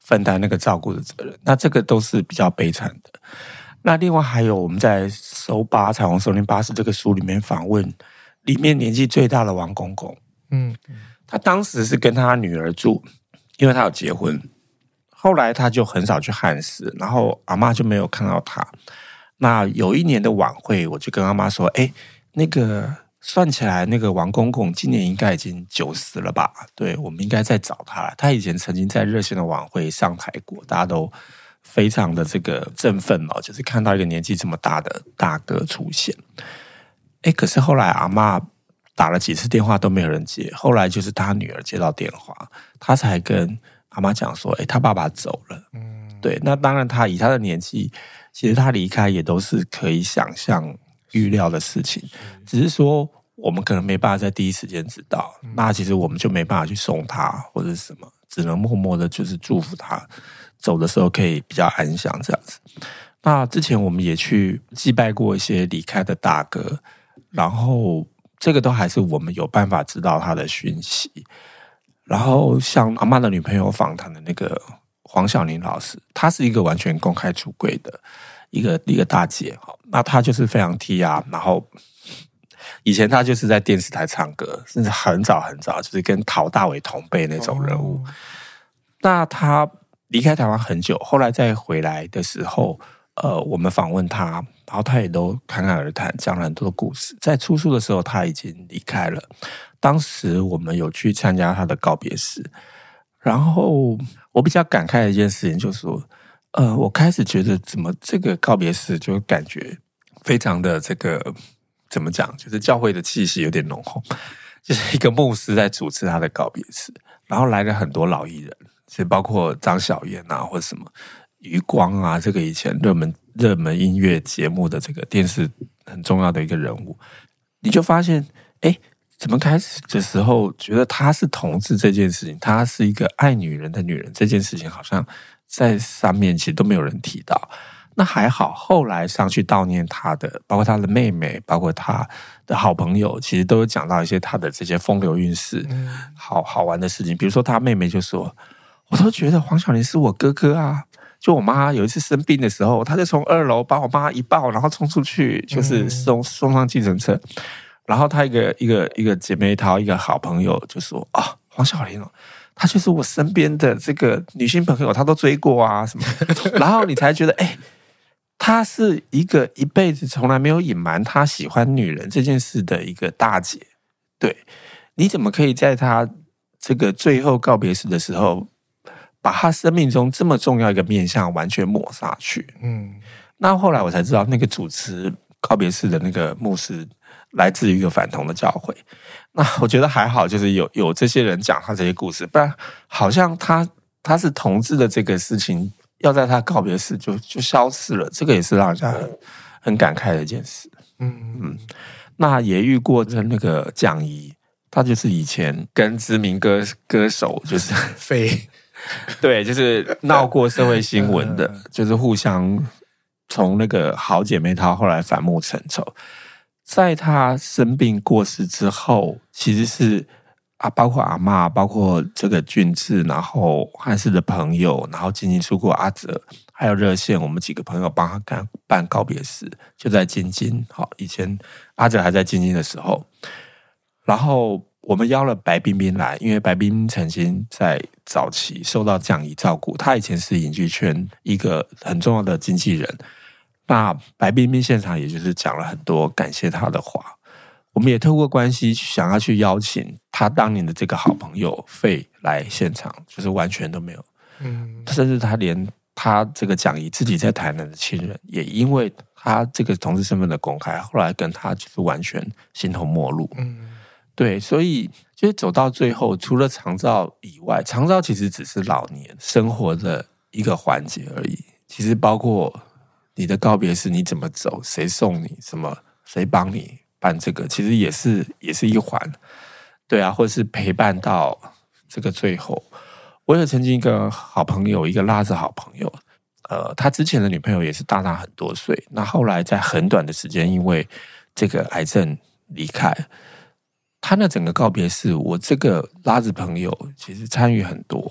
分担那个照顾的责任。那这个都是比较悲惨的。那另外还有我们在《手把彩虹手拎巴士》这个书里面访问里面年纪最大的王公公，嗯，他当时是跟他女儿住，因为他有结婚，后来他就很少去汉室，然后阿嬷就没有看到他。那有一年的晚会，我就跟阿嬷说，哎，那个算起来那个王公公今年应该已经九十了吧，对，我们应该再找他了。他以前曾经在热线的晚会上台过，大家都非常的这个振奋哦，就是看到一个年纪这么大的大哥出现。哎，可是后来阿嬷打了几次电话都没有人接，后来就是他女儿接到电话，他才跟阿嬷讲说，哎，他爸爸走了。嗯，对，那当然他以他的年纪，其实他离开也都是可以想象预料的事情，只是说我们可能没办法在第一时间知道，那其实我们就没办法去送他或者是什么，只能默默的就是祝福他走的时候可以比较安详这样子。那之前我们也去祭拜过一些离开的大哥，然后这个都还是我们有办法知道他的讯息。然后像阿嬷的女朋友访谈的那个黄晓玲老师，她是一个完全公开出柜的一个一个大姐，那她就是非常 T 啊，然后以前她就是在电视台唱歌，甚至很早很早就是跟陶大伟同辈那种人物。哦、那她离开台湾很久，后来再回来的时候，呃，我们访问她，然后她也都侃侃而谈，讲了很多的故事。在出书的时候，她已经离开了。当时我们有去参加她的告别式，然后我比较感慨的一件事情就是说，呃，我开始觉得怎么这个告别式就感觉非常的这个怎么讲，就是教会的气息有点浓厚，就是一个牧师在主持他的告别式，然后来了很多老艺人，其实包括张小燕啊，或者什么余光啊，这个以前热门热门音乐节目的这个电视很重要的一个人物，你就发现，哎，怎么开始的时候觉得他是同志这件事情，他是一个爱女人的女人这件事情，好像在上面其实都没有人提到。那还好，后来上去悼念他的，包括他的妹妹，包括他的好朋友，其实都有讲到一些他的这些风流韵事，嗯、好好玩的事情。比如说他妹妹就说，我都觉得黄晓玲是我哥哥啊。就我妈有一次生病的时候，他就从二楼把我妈一抱，然后冲出去，就是送送上计程车。然后他一个一个一个姐妹淘，一个好朋友就说啊，黄晓玲哦，她就是我身边的这个女性朋友，她都追过啊什么。然后你才觉得，哎，她是一个一辈子从来没有隐瞒她喜欢女人这件事的一个大姐。对，你怎么可以在她这个最后告别式的时候，把她生命中这么重要一个面向完全抹杀去？嗯，那后来我才知道，那个主持告别式的那个牧师来自于一个反同的教会。那我觉得还好，就是有有这些人讲他这些故事，不然好像他他是同志的这个事情，要在他告别式就就消失了，这个也是让人家很很感慨的一件事。嗯嗯，那也遇过的那个蒋怡，他就是以前跟知名歌歌手就是飞， 对，就是闹过社会新闻的，就是互相从那个好姐妹淘后来反目成仇。在他生病过世之后，其实是啊，包括阿嬷，包括这个俊志，然后汉室的朋友，然后进进出过阿哲，还有热线，我们几个朋友帮他办办告别式，就在京津。好，以前阿哲还在京津的时候，然后我们邀了白冰冰来，因为白冰冰曾经在早期受到蒋怡照顾，他以前是影剧圈一个很重要的经纪人。那白冰冰现场也就是讲了很多感谢他的话，我们也透过关系想要去邀请他当年的这个好朋友费来现场，就是完全都没有。嗯，甚至他连他这个蒋怡自己在台南的亲人，也因为他这个同志身份的公开，后来跟他就是完全形同陌路。嗯，对，所以就是走到最后，除了长照以外，长照其实只是老年生活的一个环节而已，其实包括你的告别式你怎么走，谁送你，什么谁帮你办这个，其实也是也是一环，对啊，或者是陪伴到这个最后。我有曾经一个好朋友，一个拉子好朋友，呃，他之前的女朋友也是大他很多岁，那后来在很短的时间因为这个癌症离开。他那整个告别式，我这个拉子朋友其实参与很多，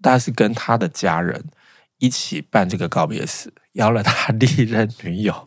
但是跟他的家人一起办这个告别式，邀了他历任女友。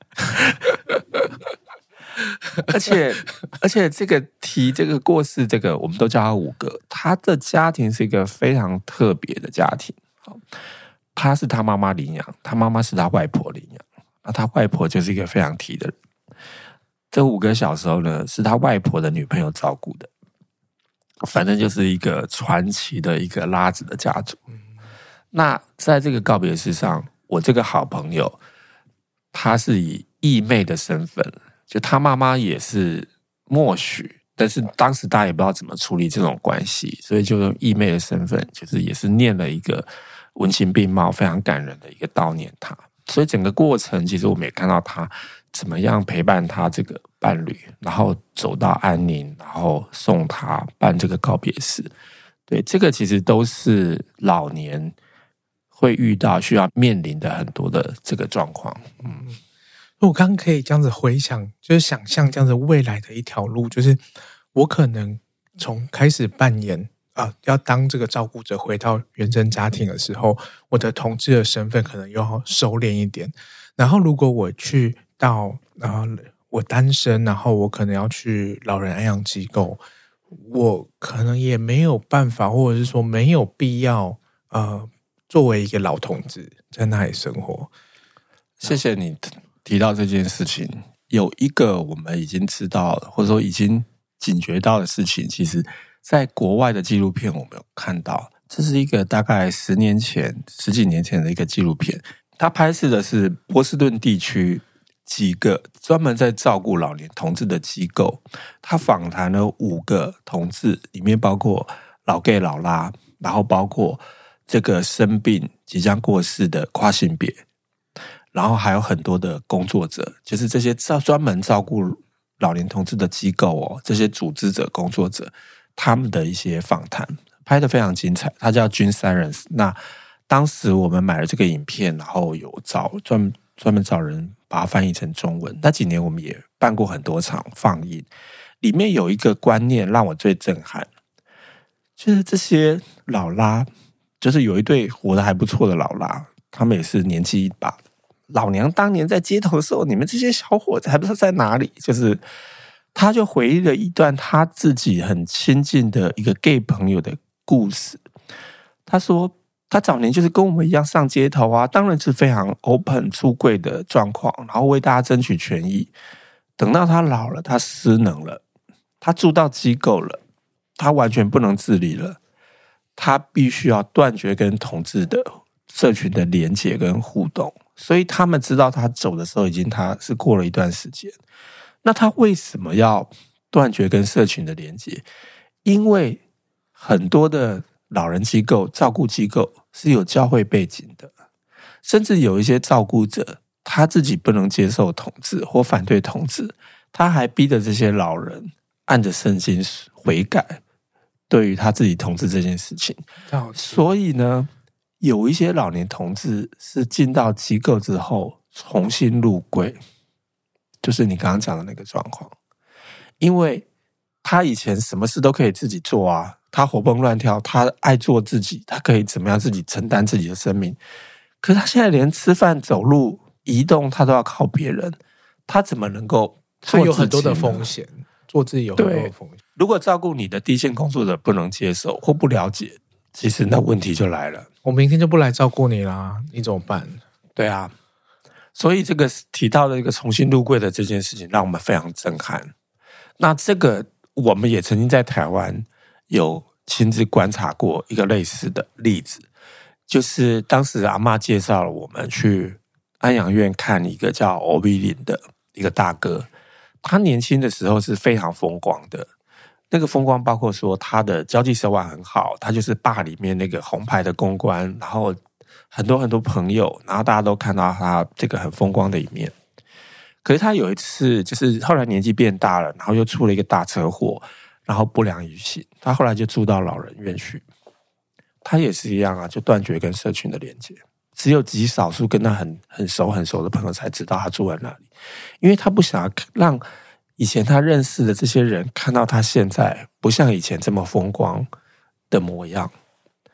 而且而且这个提这个过世，这个我们都叫他五哥，他的家庭是一个非常特别的家庭。他是他妈妈领养，他妈妈是他外婆领养，那他外婆就是一个非常提的人。这五哥小时候呢，是他外婆的女朋友照顾的，反正就是一个传奇的一个拉子的家族。那在这个告别式上，我这个好朋友，他是以义妹的身份，就他妈妈也是默许，但是当时大家也不知道怎么处理这种关系，所以就用义妹的身份，就是也是念了一个文情并茂、非常感人的一个悼念他。所以整个过程，其实我们也看到他怎么样陪伴他这个伴侣，然后走到安宁，然后送他办这个告别式。对，这个其实都是老年会遇到、需要面临的很多的这个状况。嗯， 我刚刚可以这样子回想，就是想象这样子未来的一条路，就是我可能从开始扮演啊、呃，要当这个照顾者回到原生家庭的时候，我的同志的身份可能又要收敛一点。然后如果我去到呃我单身，然后我可能要去老人安养机构，我可能也没有办法，或者是说没有必要呃作为一个老同志在那里生活。 谢谢你提到这件事情。有一个我们已经知道，或者说已经警觉到的事情，其实在国外的纪录片我们有看到，这是一个大概十年前、十几年前的一个纪录片。他拍摄的是波士顿地区几个专门在照顾老年同志的机构，他访谈了五个同志，里面包括老 gay 老拉，然后包括这个生病即将过世的跨性别，然后还有很多的工作者，就是这些专门照顾老年同志的机构哦，这些组织者、工作者，他们的一些访谈拍得非常精彩。它叫 Dream Silence。那当时我们买了这个影片，然后有找专专门找人把它翻译成中文。那几年我们也办过很多场放映，里面有一个观念让我最震撼，就是这些老拉，就是有一对活得还不错的老拉，他们也是年纪一把。老娘当年在街头的时候，你们这些小伙子还不知道在哪里。就是他就回忆了一段他自己很亲近的一个 gay 朋友的故事。他说他早年就是跟我们一样上街头啊，当然是非常 open 出柜的状况，然后为大家争取权益。等到他老了，他失能了，他住到机构了，他完全不能自理了，他必须要断绝跟同志的社群的连结跟互动。所以他们知道他走的时候已经他是过了一段时间。那他为什么要断绝跟社群的连结？因为很多的老人机构、照顾机构是有教会背景的，甚至有一些照顾者他自己不能接受同志或反对同志，他还逼着这些老人按着圣经悔改对于他自己同志这件事情。所以呢，有一些老年同志是进到机构之后重新入柜，就是你刚刚讲的那个状况。因为他以前什么事都可以自己做啊，他活蹦乱跳，他爱做自己，他可以怎么样自己承担自己的生命。可是他现在连吃饭、走路、移动他都要靠别人，他怎么能够做自己呢？所以有很多的风险，做自己有很多的风险。 如果照顾你的第一线工作者不能接受或不了解，其实那问题就来了。 我明天就不来照顾你啦，你怎么办？ 对啊，所以这个提到的一个重新入柜的这件事情让我们非常震撼。那这个我们也曾经在台湾有亲自观察过一个类似的例子，就是当时阿嬷介绍了我们去安养院看一个叫欧比林的一个大哥。他年轻的时候是非常风光的，那个风光包括说他的交际手腕很好，他就是坝里面那个红牌的公关，然后很多很多朋友，然后大家都看到他这个很风光的一面。可是他有一次就是后来年纪变大了，然后又出了一个大车祸，然后不良于行，他后来就住到老人院去。他也是一样啊，就断绝跟社群的连接，只有极少数跟他很很熟很熟的朋友才知道他住在那里，因为他不想要让以前他认识的这些人看到他现在不像以前这么风光的模样。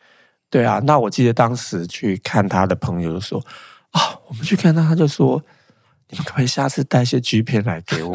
对啊，那我记得当时去看他的朋友就说啊，我们去看他，他就说你们可不可以下次带一些 G 片来给我？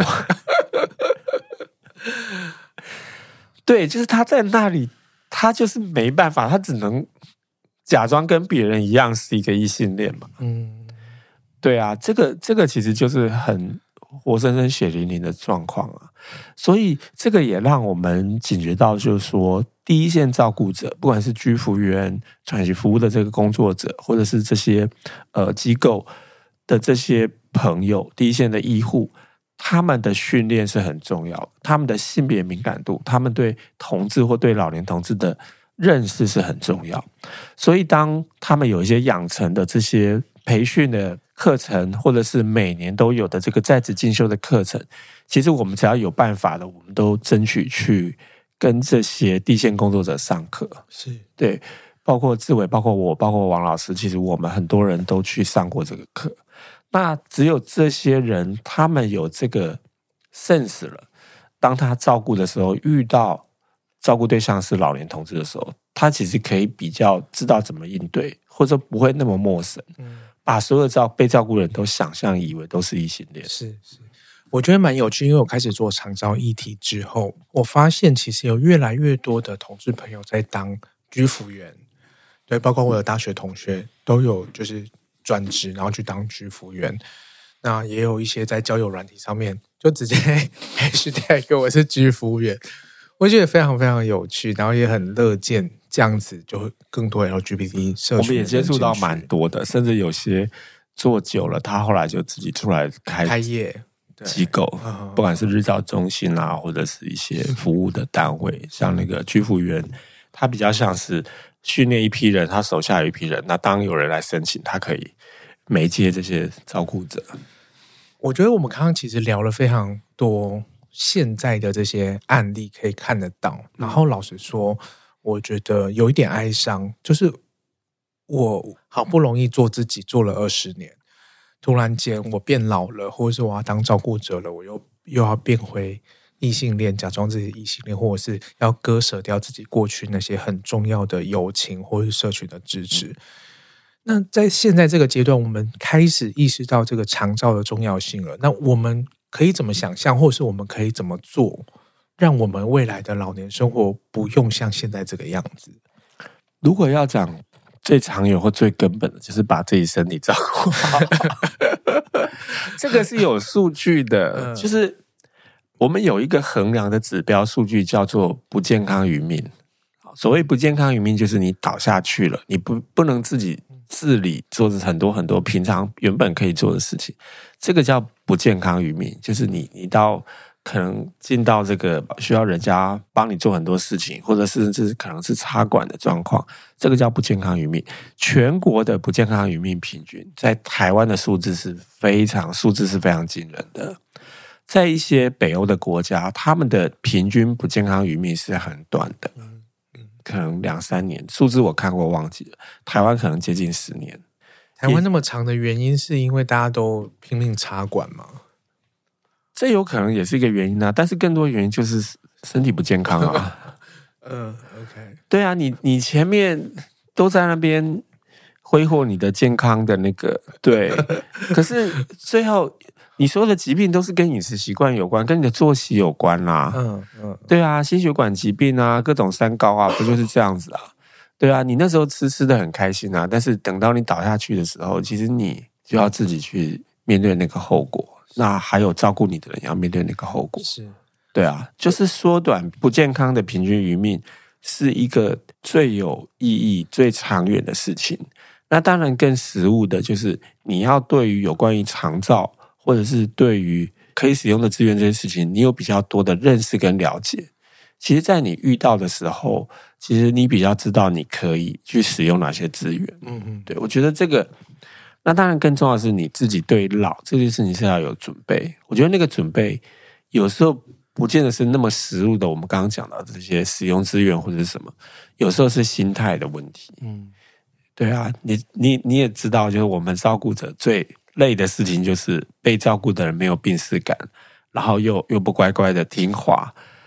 对，就是他在那里，他就是没办法，他只能假装跟别人一样是一个异性恋嘛。嗯，对啊，这个这个其实就是很活生生血淋淋的状况啊。所以这个也让我们警觉到，就是说第一线照顾者，不管是居服员、喘息服务的这个工作者，或者是这些呃机构的这些朋友，第一线的医护。他们的训练是很重要的，他们的性别敏感度，他们对同志或对老年同志的认识是很重要。所以当他们有一些养成的这些培训的课程，或者是每年都有的这个在职进修的课程，其实我们只要有办法的，我们都争取去跟这些第一线工作者上课。 是，对， 包括志伟，包括我，包括王老师，其实我们很多人都去上过这个课。那只有这些人，他们有这个 sense 了。当他照顾的时候，遇到照顾对象是老年同志的时候，他其实可以比较知道怎么应对，或者不会那么陌生。嗯，把所有照被照顾人都想象以为都是异性恋。 是是，我觉得蛮有趣，因为我开始做长照议题之后，我发现其实有越来越多的同志朋友在当居服员，对，包括我的大学同学都有就是转职，然后去当居服员。那也有一些在交友软体上面就直接hashtag我是居服员，我觉得非常非常有趣，然后也很乐见这样子就更多 L G B T 社群。 我们也接触到蛮多的，甚至有些做久了，他后来就自己出来开开业机构，不管是日照中心啊，或者是一些服务的单位，像那个居服员，他比较像是训练一批人，他手下有一批人，那当有人来申请，他可以媒介这些照顾者。 我觉得我们刚刚其实聊了非常多现在的这些案例可以看得到，然后老实说我觉得有一点哀伤，就是我好不容易做自己做了二十年，突然间我变老了，或者是我要当照顾者了，我又又要变回异性恋，假装自己异性恋，或者是要割舍掉自己过去那些很重要的友情或是社群的支持。嗯，那在现在这个阶段，我们开始意识到这个长照的重要性了。那我们可以怎么想象，或是我们可以怎么做，让我们未来的老年生活不用像现在这个样子？ 如果要讲最长远或最根本的，就是把自己身体照顾好。这个是有数据的，嗯，就是我们有一个衡量的指标数据叫做不健康余命。所谓不健康余命，就是你倒下去了，你不不能自己自理做很多很多平常原本可以做的事情，这个叫不健康余命。就是你你到可能进到这个需要人家帮你做很多事情，或者甚至可能是插管的状况，这个叫不健康余命。全国的不健康余命平均在台湾的数字是非常数字是非常惊人的。在一些北欧的国家，他们的平均不健康余命是很短的，可能两三年，数字我看过忘记了。台湾可能接近十年。 台湾那么长的原因是因为大家都拼命插管吗？ 这有可能也是一个原因啊，但是更多原因就是身体不健康啊。 嗯，OK， 对啊，你你前面都在那边挥霍你的健康的那个，对，可是最后你所有的疾病都是跟饮食习惯有关，跟你的作息有关啦、啊。嗯嗯，对啊，心血管疾病啊，各种三高啊，不就是这样子啊？对啊，你那时候吃吃的很开心啊，但是等到你倒下去的时候，其实你就要自己去面对那个后果。那还有照顾你的人要面对那个后果。是，对啊，就是缩短不健康的平均余命是一个最有意义、最长远的事情。那当然更实务的就是你要对于有关于长照或者是对于可以使用的资源这些事情，你有比较多的认识跟了解。其实在你遇到的时候，其实你比较知道你可以去使用哪些资源。嗯嗯，对，我觉得这个，那当然更重要的是你自己对老这件事情是要有准备。我觉得那个准备有时候不见得是那么实务的，我们刚刚讲到这些使用资源或者是什么，有时候是心态的问题。嗯，对啊，你你你也知道，就是我们照顾者最累的事情就是被照顾的人没有病识感，然后又又不乖乖的听话。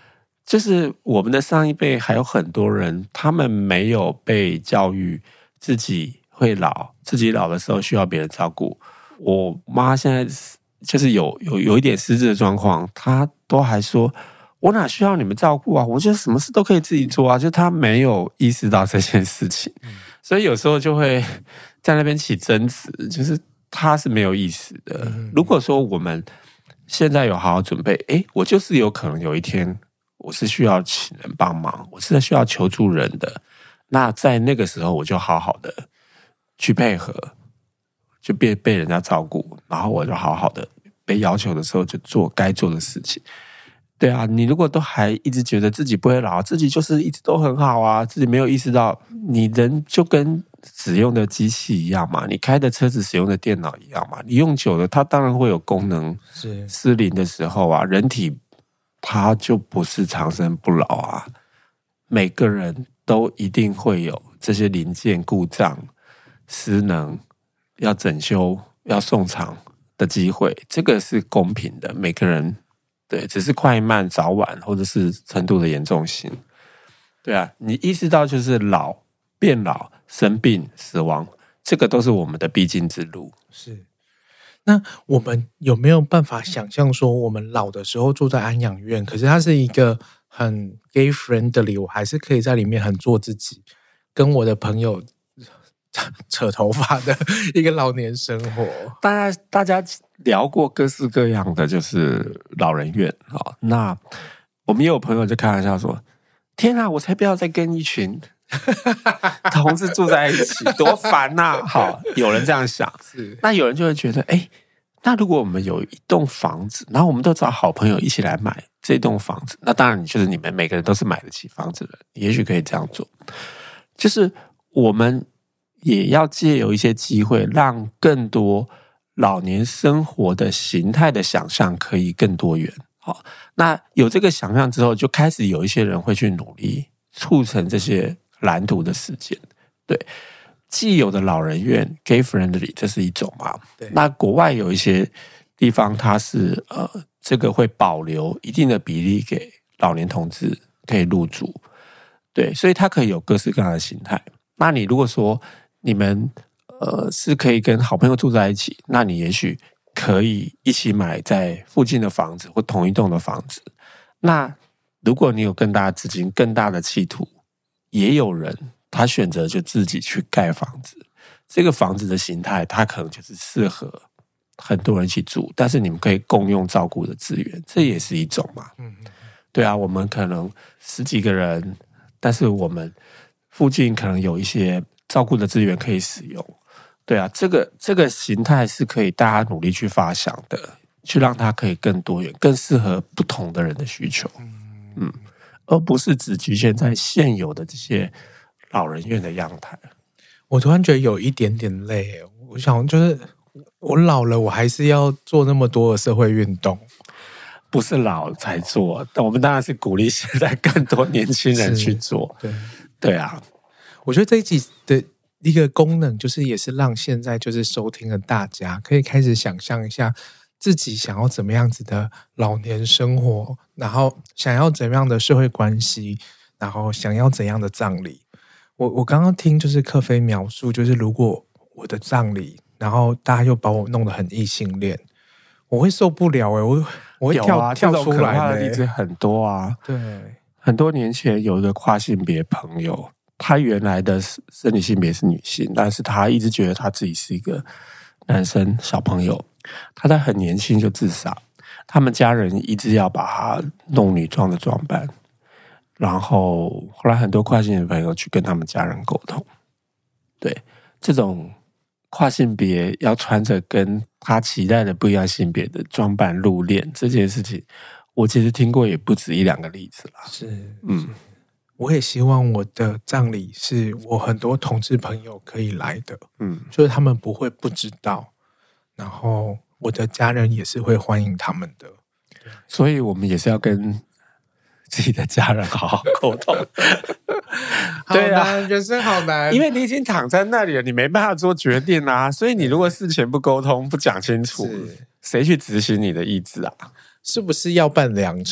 就是我们的上一辈还有很多人，他们没有被教育自己会老，自己老的时候需要别人照顾。我妈现在就是有有有一点失智的状况，她都还说我哪需要你们照顾啊，我觉得什么事都可以自己做啊，就她没有意识到这件事情，所以有时候就会在那边起争执，就是她是没有意识的。如果说我们现在有好好准备，诶，我就是有可能有一天我是需要请人帮忙，我是需要求助人的，那在那个时候我就好好的去配合，就被被人家照顾，然后我就好好的被要求的时候就做该做的事情。对啊，你如果都还一直觉得自己不会老，自己就是一直都很好啊，自己没有意识到，你人就跟使用的机器一样嘛，你开的车子使用的电脑一样嘛，你用久了它当然会有功能失灵的时候啊，人体它就不是长生不老啊，每个人都一定会有这些零件故障、失能、要整修、要送厂的机会，这个是公平的，每个人对，只是快慢、早晚或者是程度的严重性。对啊，你意识到就是老、变老、生病、死亡，这个都是我们的必经之路。 是。那我们有没有办法想象说，我们老的时候住在安养院，可是它是一个很 gay friendly， 我还是可以在里面很做自己，跟我的朋友扯头发的一个老年生活。 大家大家聊过各式各样的就是老人院啊，那我们也有朋友就开玩笑说：“天啊，我才不要再跟一群同志住在一起，多烦呐、啊！”好，有人这样想，是那有人就会觉得，哎，那如果我们有一栋房子，然后我们都找好朋友一起来买这栋房子，那当然就是你们每个人都是买得起房子的，也许可以这样做，就是我们也要借由一些机会，让更多老年生活的形态的想象可以更多元。好，那有这个想象之后，就开始有一些人会去努力促成这些蓝图的实践。对，既有的老人院 gay friendly 这是一种嘛，那国外有一些地方它是呃这个会保留一定的比例给老年同志可以入住，对，所以它可以有各式各样的形态。那你如果说你们呃是可以跟好朋友住在一起，那你也许可以一起买在附近的房子或同一栋的房子。那如果你有更大的资金、更大的企图，也有人他选择就自己去盖房子。这个房子的形态，它可能就是适合很多人一起住，但是你们可以共用照顾的资源，这也是一种嘛。对啊，我们可能十几个人，但是我们附近可能有一些照顾的资源可以使用。对啊，这个这个形态是可以大家努力去发想的，去让它可以更多元，更适合不同的人的需求。嗯，而不是只局限在现有的这些老人院的样态。 我突然觉得有一点点累，我想就是我老了，我还是要做那么多的社会运动。 不是老才做，但我们当然是鼓励现在更多年轻人去做。对对啊， 我觉得这一集的一个功能就是也是让现在就是收听的大家可以开始想象一下自己想要怎么样子的老年生活，然后想要怎么样的社会关系，然后想要怎样的葬礼。我我刚刚听就是克菲描述，就是如果我的葬礼，然后大家又把我弄得很异性恋，我会受不了哎、欸，我我会跳、啊、跳出来、欸。 的例子很多啊， 对， 很多年前有一个跨性别朋友。他原来的生理性别是女性，但是他一直觉得他自己是一个男生小朋友。他在很年轻就自杀，他们家人一直要把他弄女装的装扮，然后后来很多跨性别朋友去跟他们家人沟通，对这种跨性别要穿着跟他期待的不一样性别的装扮入殓这件事情，我其实听过也不止一两个例子啦。 是，嗯。我也希望我的葬礼是我很多同志朋友可以来的，嗯，就是他们不会不知道，然后我的家人也是会欢迎他们的， 所以我们也是要跟自己的家人好好沟通。 对啊，人生好难， 因为你已经躺在那里了，你没办法做决定啊。所以你如果事前不沟通、不讲清楚，谁去执行你的意志啊？ 是不是要办两场？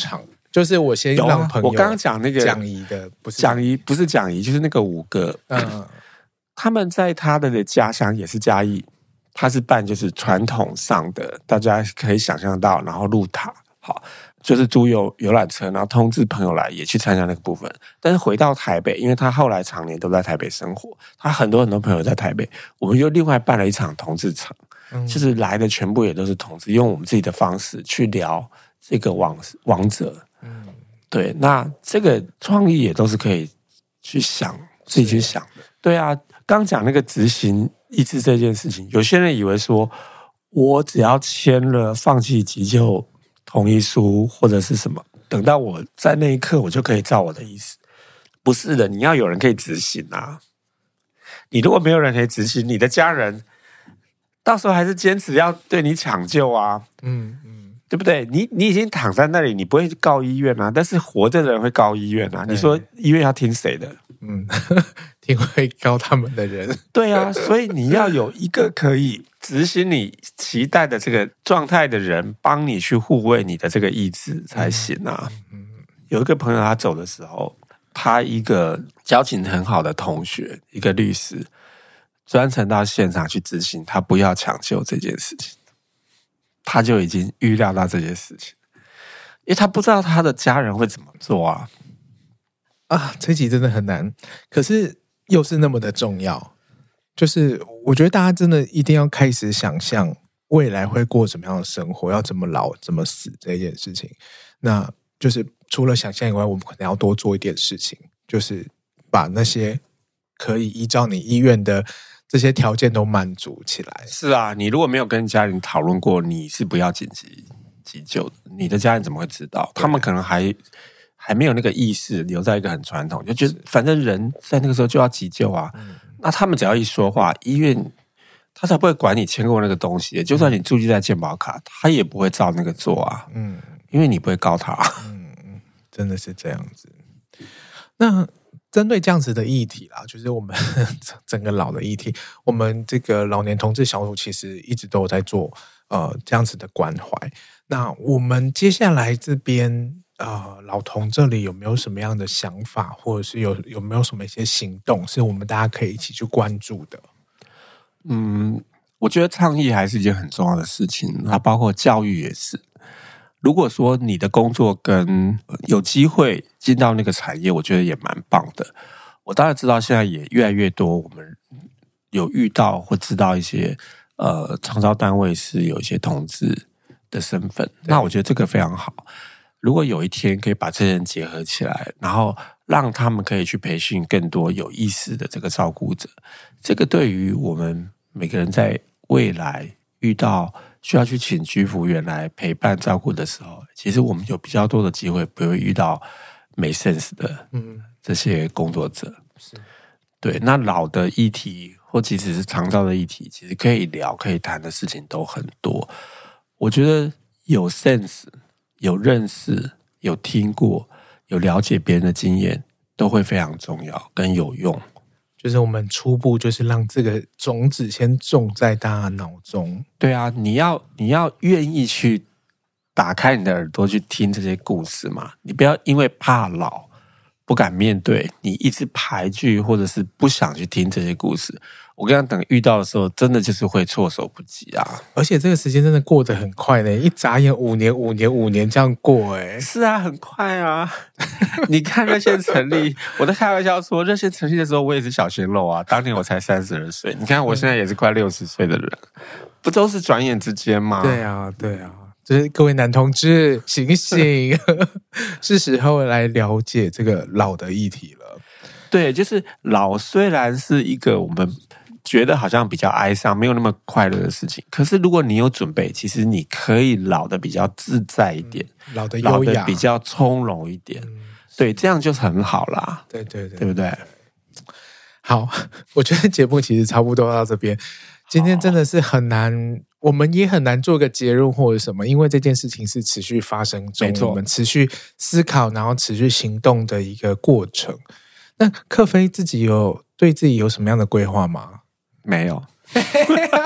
就是我先让朋友、 啊、我刚刚讲那个蒋姨的，不是蒋姨，不是蒋姨，就是那个五个，嗯，他们在他的家乡也是嘉义，他是办就是传统上的，大家可以想象到，然后入塔，好，就是租游游览车，然后通知朋友来也去参加那个部分。但是回到台北，因为他后来常年都在台北生活，他很多很多朋友在台北，我们又另外办了一场同志场，嗯、就是来的全部也都是同志，用我们自己的方式去聊这个王王者。嗯，对，那这个创意也都是可以去想，自己去想的。对啊，刚讲那个执行意志这件事情，有些人以为说，我只要签了放弃急救同意书或者是什么，等到我在那一刻我就可以照我的意思。不是的，你要有人可以执行啊。你如果没有人可以执行，你的家人到时候还是坚持要对你抢救啊。嗯。对不对？你你已经躺在那里，你不会告医院啊，但是活着的人会告医院啊。你说医院要听谁的？嗯， 听会告他们的人。 对啊，所以你要有一个可以执行你期待的这个状态的人，帮你去护卫你的这个意志才行啊。嗯，有一个朋友他走的时候，他一个交情很好的同学，一个律师，专程到现场去执行他不要抢救这件事情。他就已经预料到这件事情，因为他不知道他的家人会怎么做啊！ 啊，这集真的很难，可是又是那么的重要。就是我觉得大家真的一定要开始想象未来会过什么样的生活，要怎么老、怎么死这件事情。那就是除了想象以外，我们可能要多做一点事情，就是把那些可以依照你意愿的这些条件都满足起来。 是啊，你如果没有跟家人讨论过你是不要紧急急救的，你的家人怎么会知道？他们可能还还没有那个意识，留在一个很传统，就觉得反正人在那个时候就要急救啊。嗯、那他们只要一说话，医院他才不会管你签过那个东西，就算你注记在健保卡，他也不会照那个做啊。嗯，因为你不会告他。 嗯，真的是这样子。那针对这样子的议题啦，就是我们整个老的议题，我们这个老年同志小组其实一直都有在做呃这样子的关怀。那我们接下来这边呃老同这里有没有什么样的想法，或者是有有没有什么一些行动，是我们大家可以一起去关注的？ 嗯，我觉得倡议还是一件很重要的事情，那包括教育也是。如果说你的工作跟有机会进到那个产业，我觉得也蛮棒的。我当然知道现在也越来越多，我们有遇到或知道一些呃长照单位是有一些同志的身份，那我觉得这个非常好。如果有一天可以把这些人结合起来，然后让他们可以去培训更多有意识的这个照顾者，这个对于我们每个人在未来遇到需要去请居服员来陪伴照顾的时候，其实我们有比较多的机会不会遇到没 sense 的这些工作者。是，对，那老的议题或即使是长照的议题，其实可以聊可以谈的事情都很多。我觉得有 sense 有认识有听过有了解别人的经验都会非常重要跟有用。 就是我们初步就是让这个种子先种在大家脑中。 对啊，你要你要愿意去打开你的耳朵去听这些故事嘛，你不要因为怕老不敢面对，你一直排拒或者是不想去听这些故事。我跟你讲，等遇到的时候真的就是会措手不及啊。 而且这个时间真的过得很快呢，一眨眼五年五年五年这样过。哎， 是啊，很快啊。你看热线成立，我在开玩笑说热线成立的时候我也是小鲜肉啊，当年我才三十二岁，你看我现在也是快六十岁的人，不都是转眼之间吗？ 对啊对啊，就是各位男同志醒醒是时候来了解这个老的议题了。 对，就是老虽然是一个我们觉得好像比较哀伤没有那么快乐的事情，可是如果你有准备，其实你可以老的比较自在一点、 嗯、老的优雅， 老的比较从容一点、嗯、对，这样就是很好啦。 对对对， 对不对？ 好，我觉得节目其实差不多到这边，今天真的是很难，我们也很难做个结论或者什么，因为这件事情是持续发生中，我们持续思考然后持续行动的一个过程。那克菲自己有对自己有什么样的规划吗？ 没有。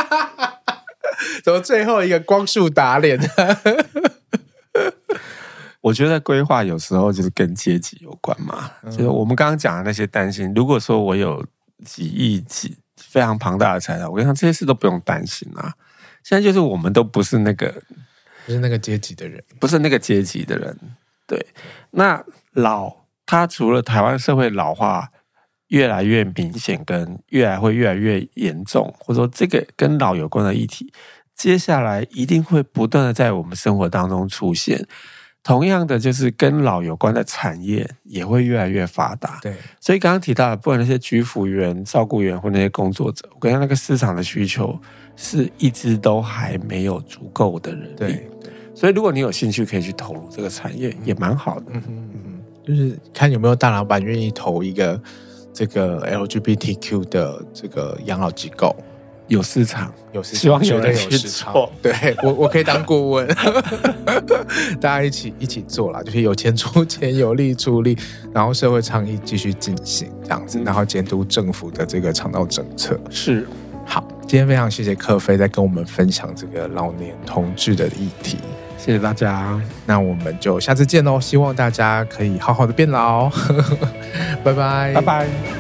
怎么最后一个光速打脸？ 我觉得规划有时候就是跟阶级有关嘛，嗯、就是我们刚刚讲的那些担心，如果说我有几亿几非常庞大的财产，我跟你讲这些事都不用担心啊。现在就是我们都不是那个不是那个阶级的人， 不是那个阶级的人。对，那老他除了台湾社会老化越来越明显，跟越来会越来越严重，或者说这个跟老有关的议题，接下来一定会不断的在我们生活当中出现。同样的，就是跟老有关的产业也会越来越发达。 对， 所以刚刚提到的，不管那些居服员、照顾员或那些工作者，我跟你讲，那个市场的需求是一直都还没有足够的人力。 对， 所以如果你有兴趣，可以去投入这个产业，也蛮好的。 嗯哼嗯哼，就是看有没有大老板愿意投一个这个 L G B T Q 的这个养老机构。 有市场， 有市场， 希望有人去做。对，我我可以当顾问，大家一起一起做啦，就是有钱出钱，有力出力，然后社会倡议继续进行这样子，然后监督政府的这个长照政策。 是， 好，今天非常谢谢克菲在跟我们分享这个老年同志的议题， 谢谢大家， 那我们就下次见喽，希望大家可以好好的变老，拜拜， 拜拜。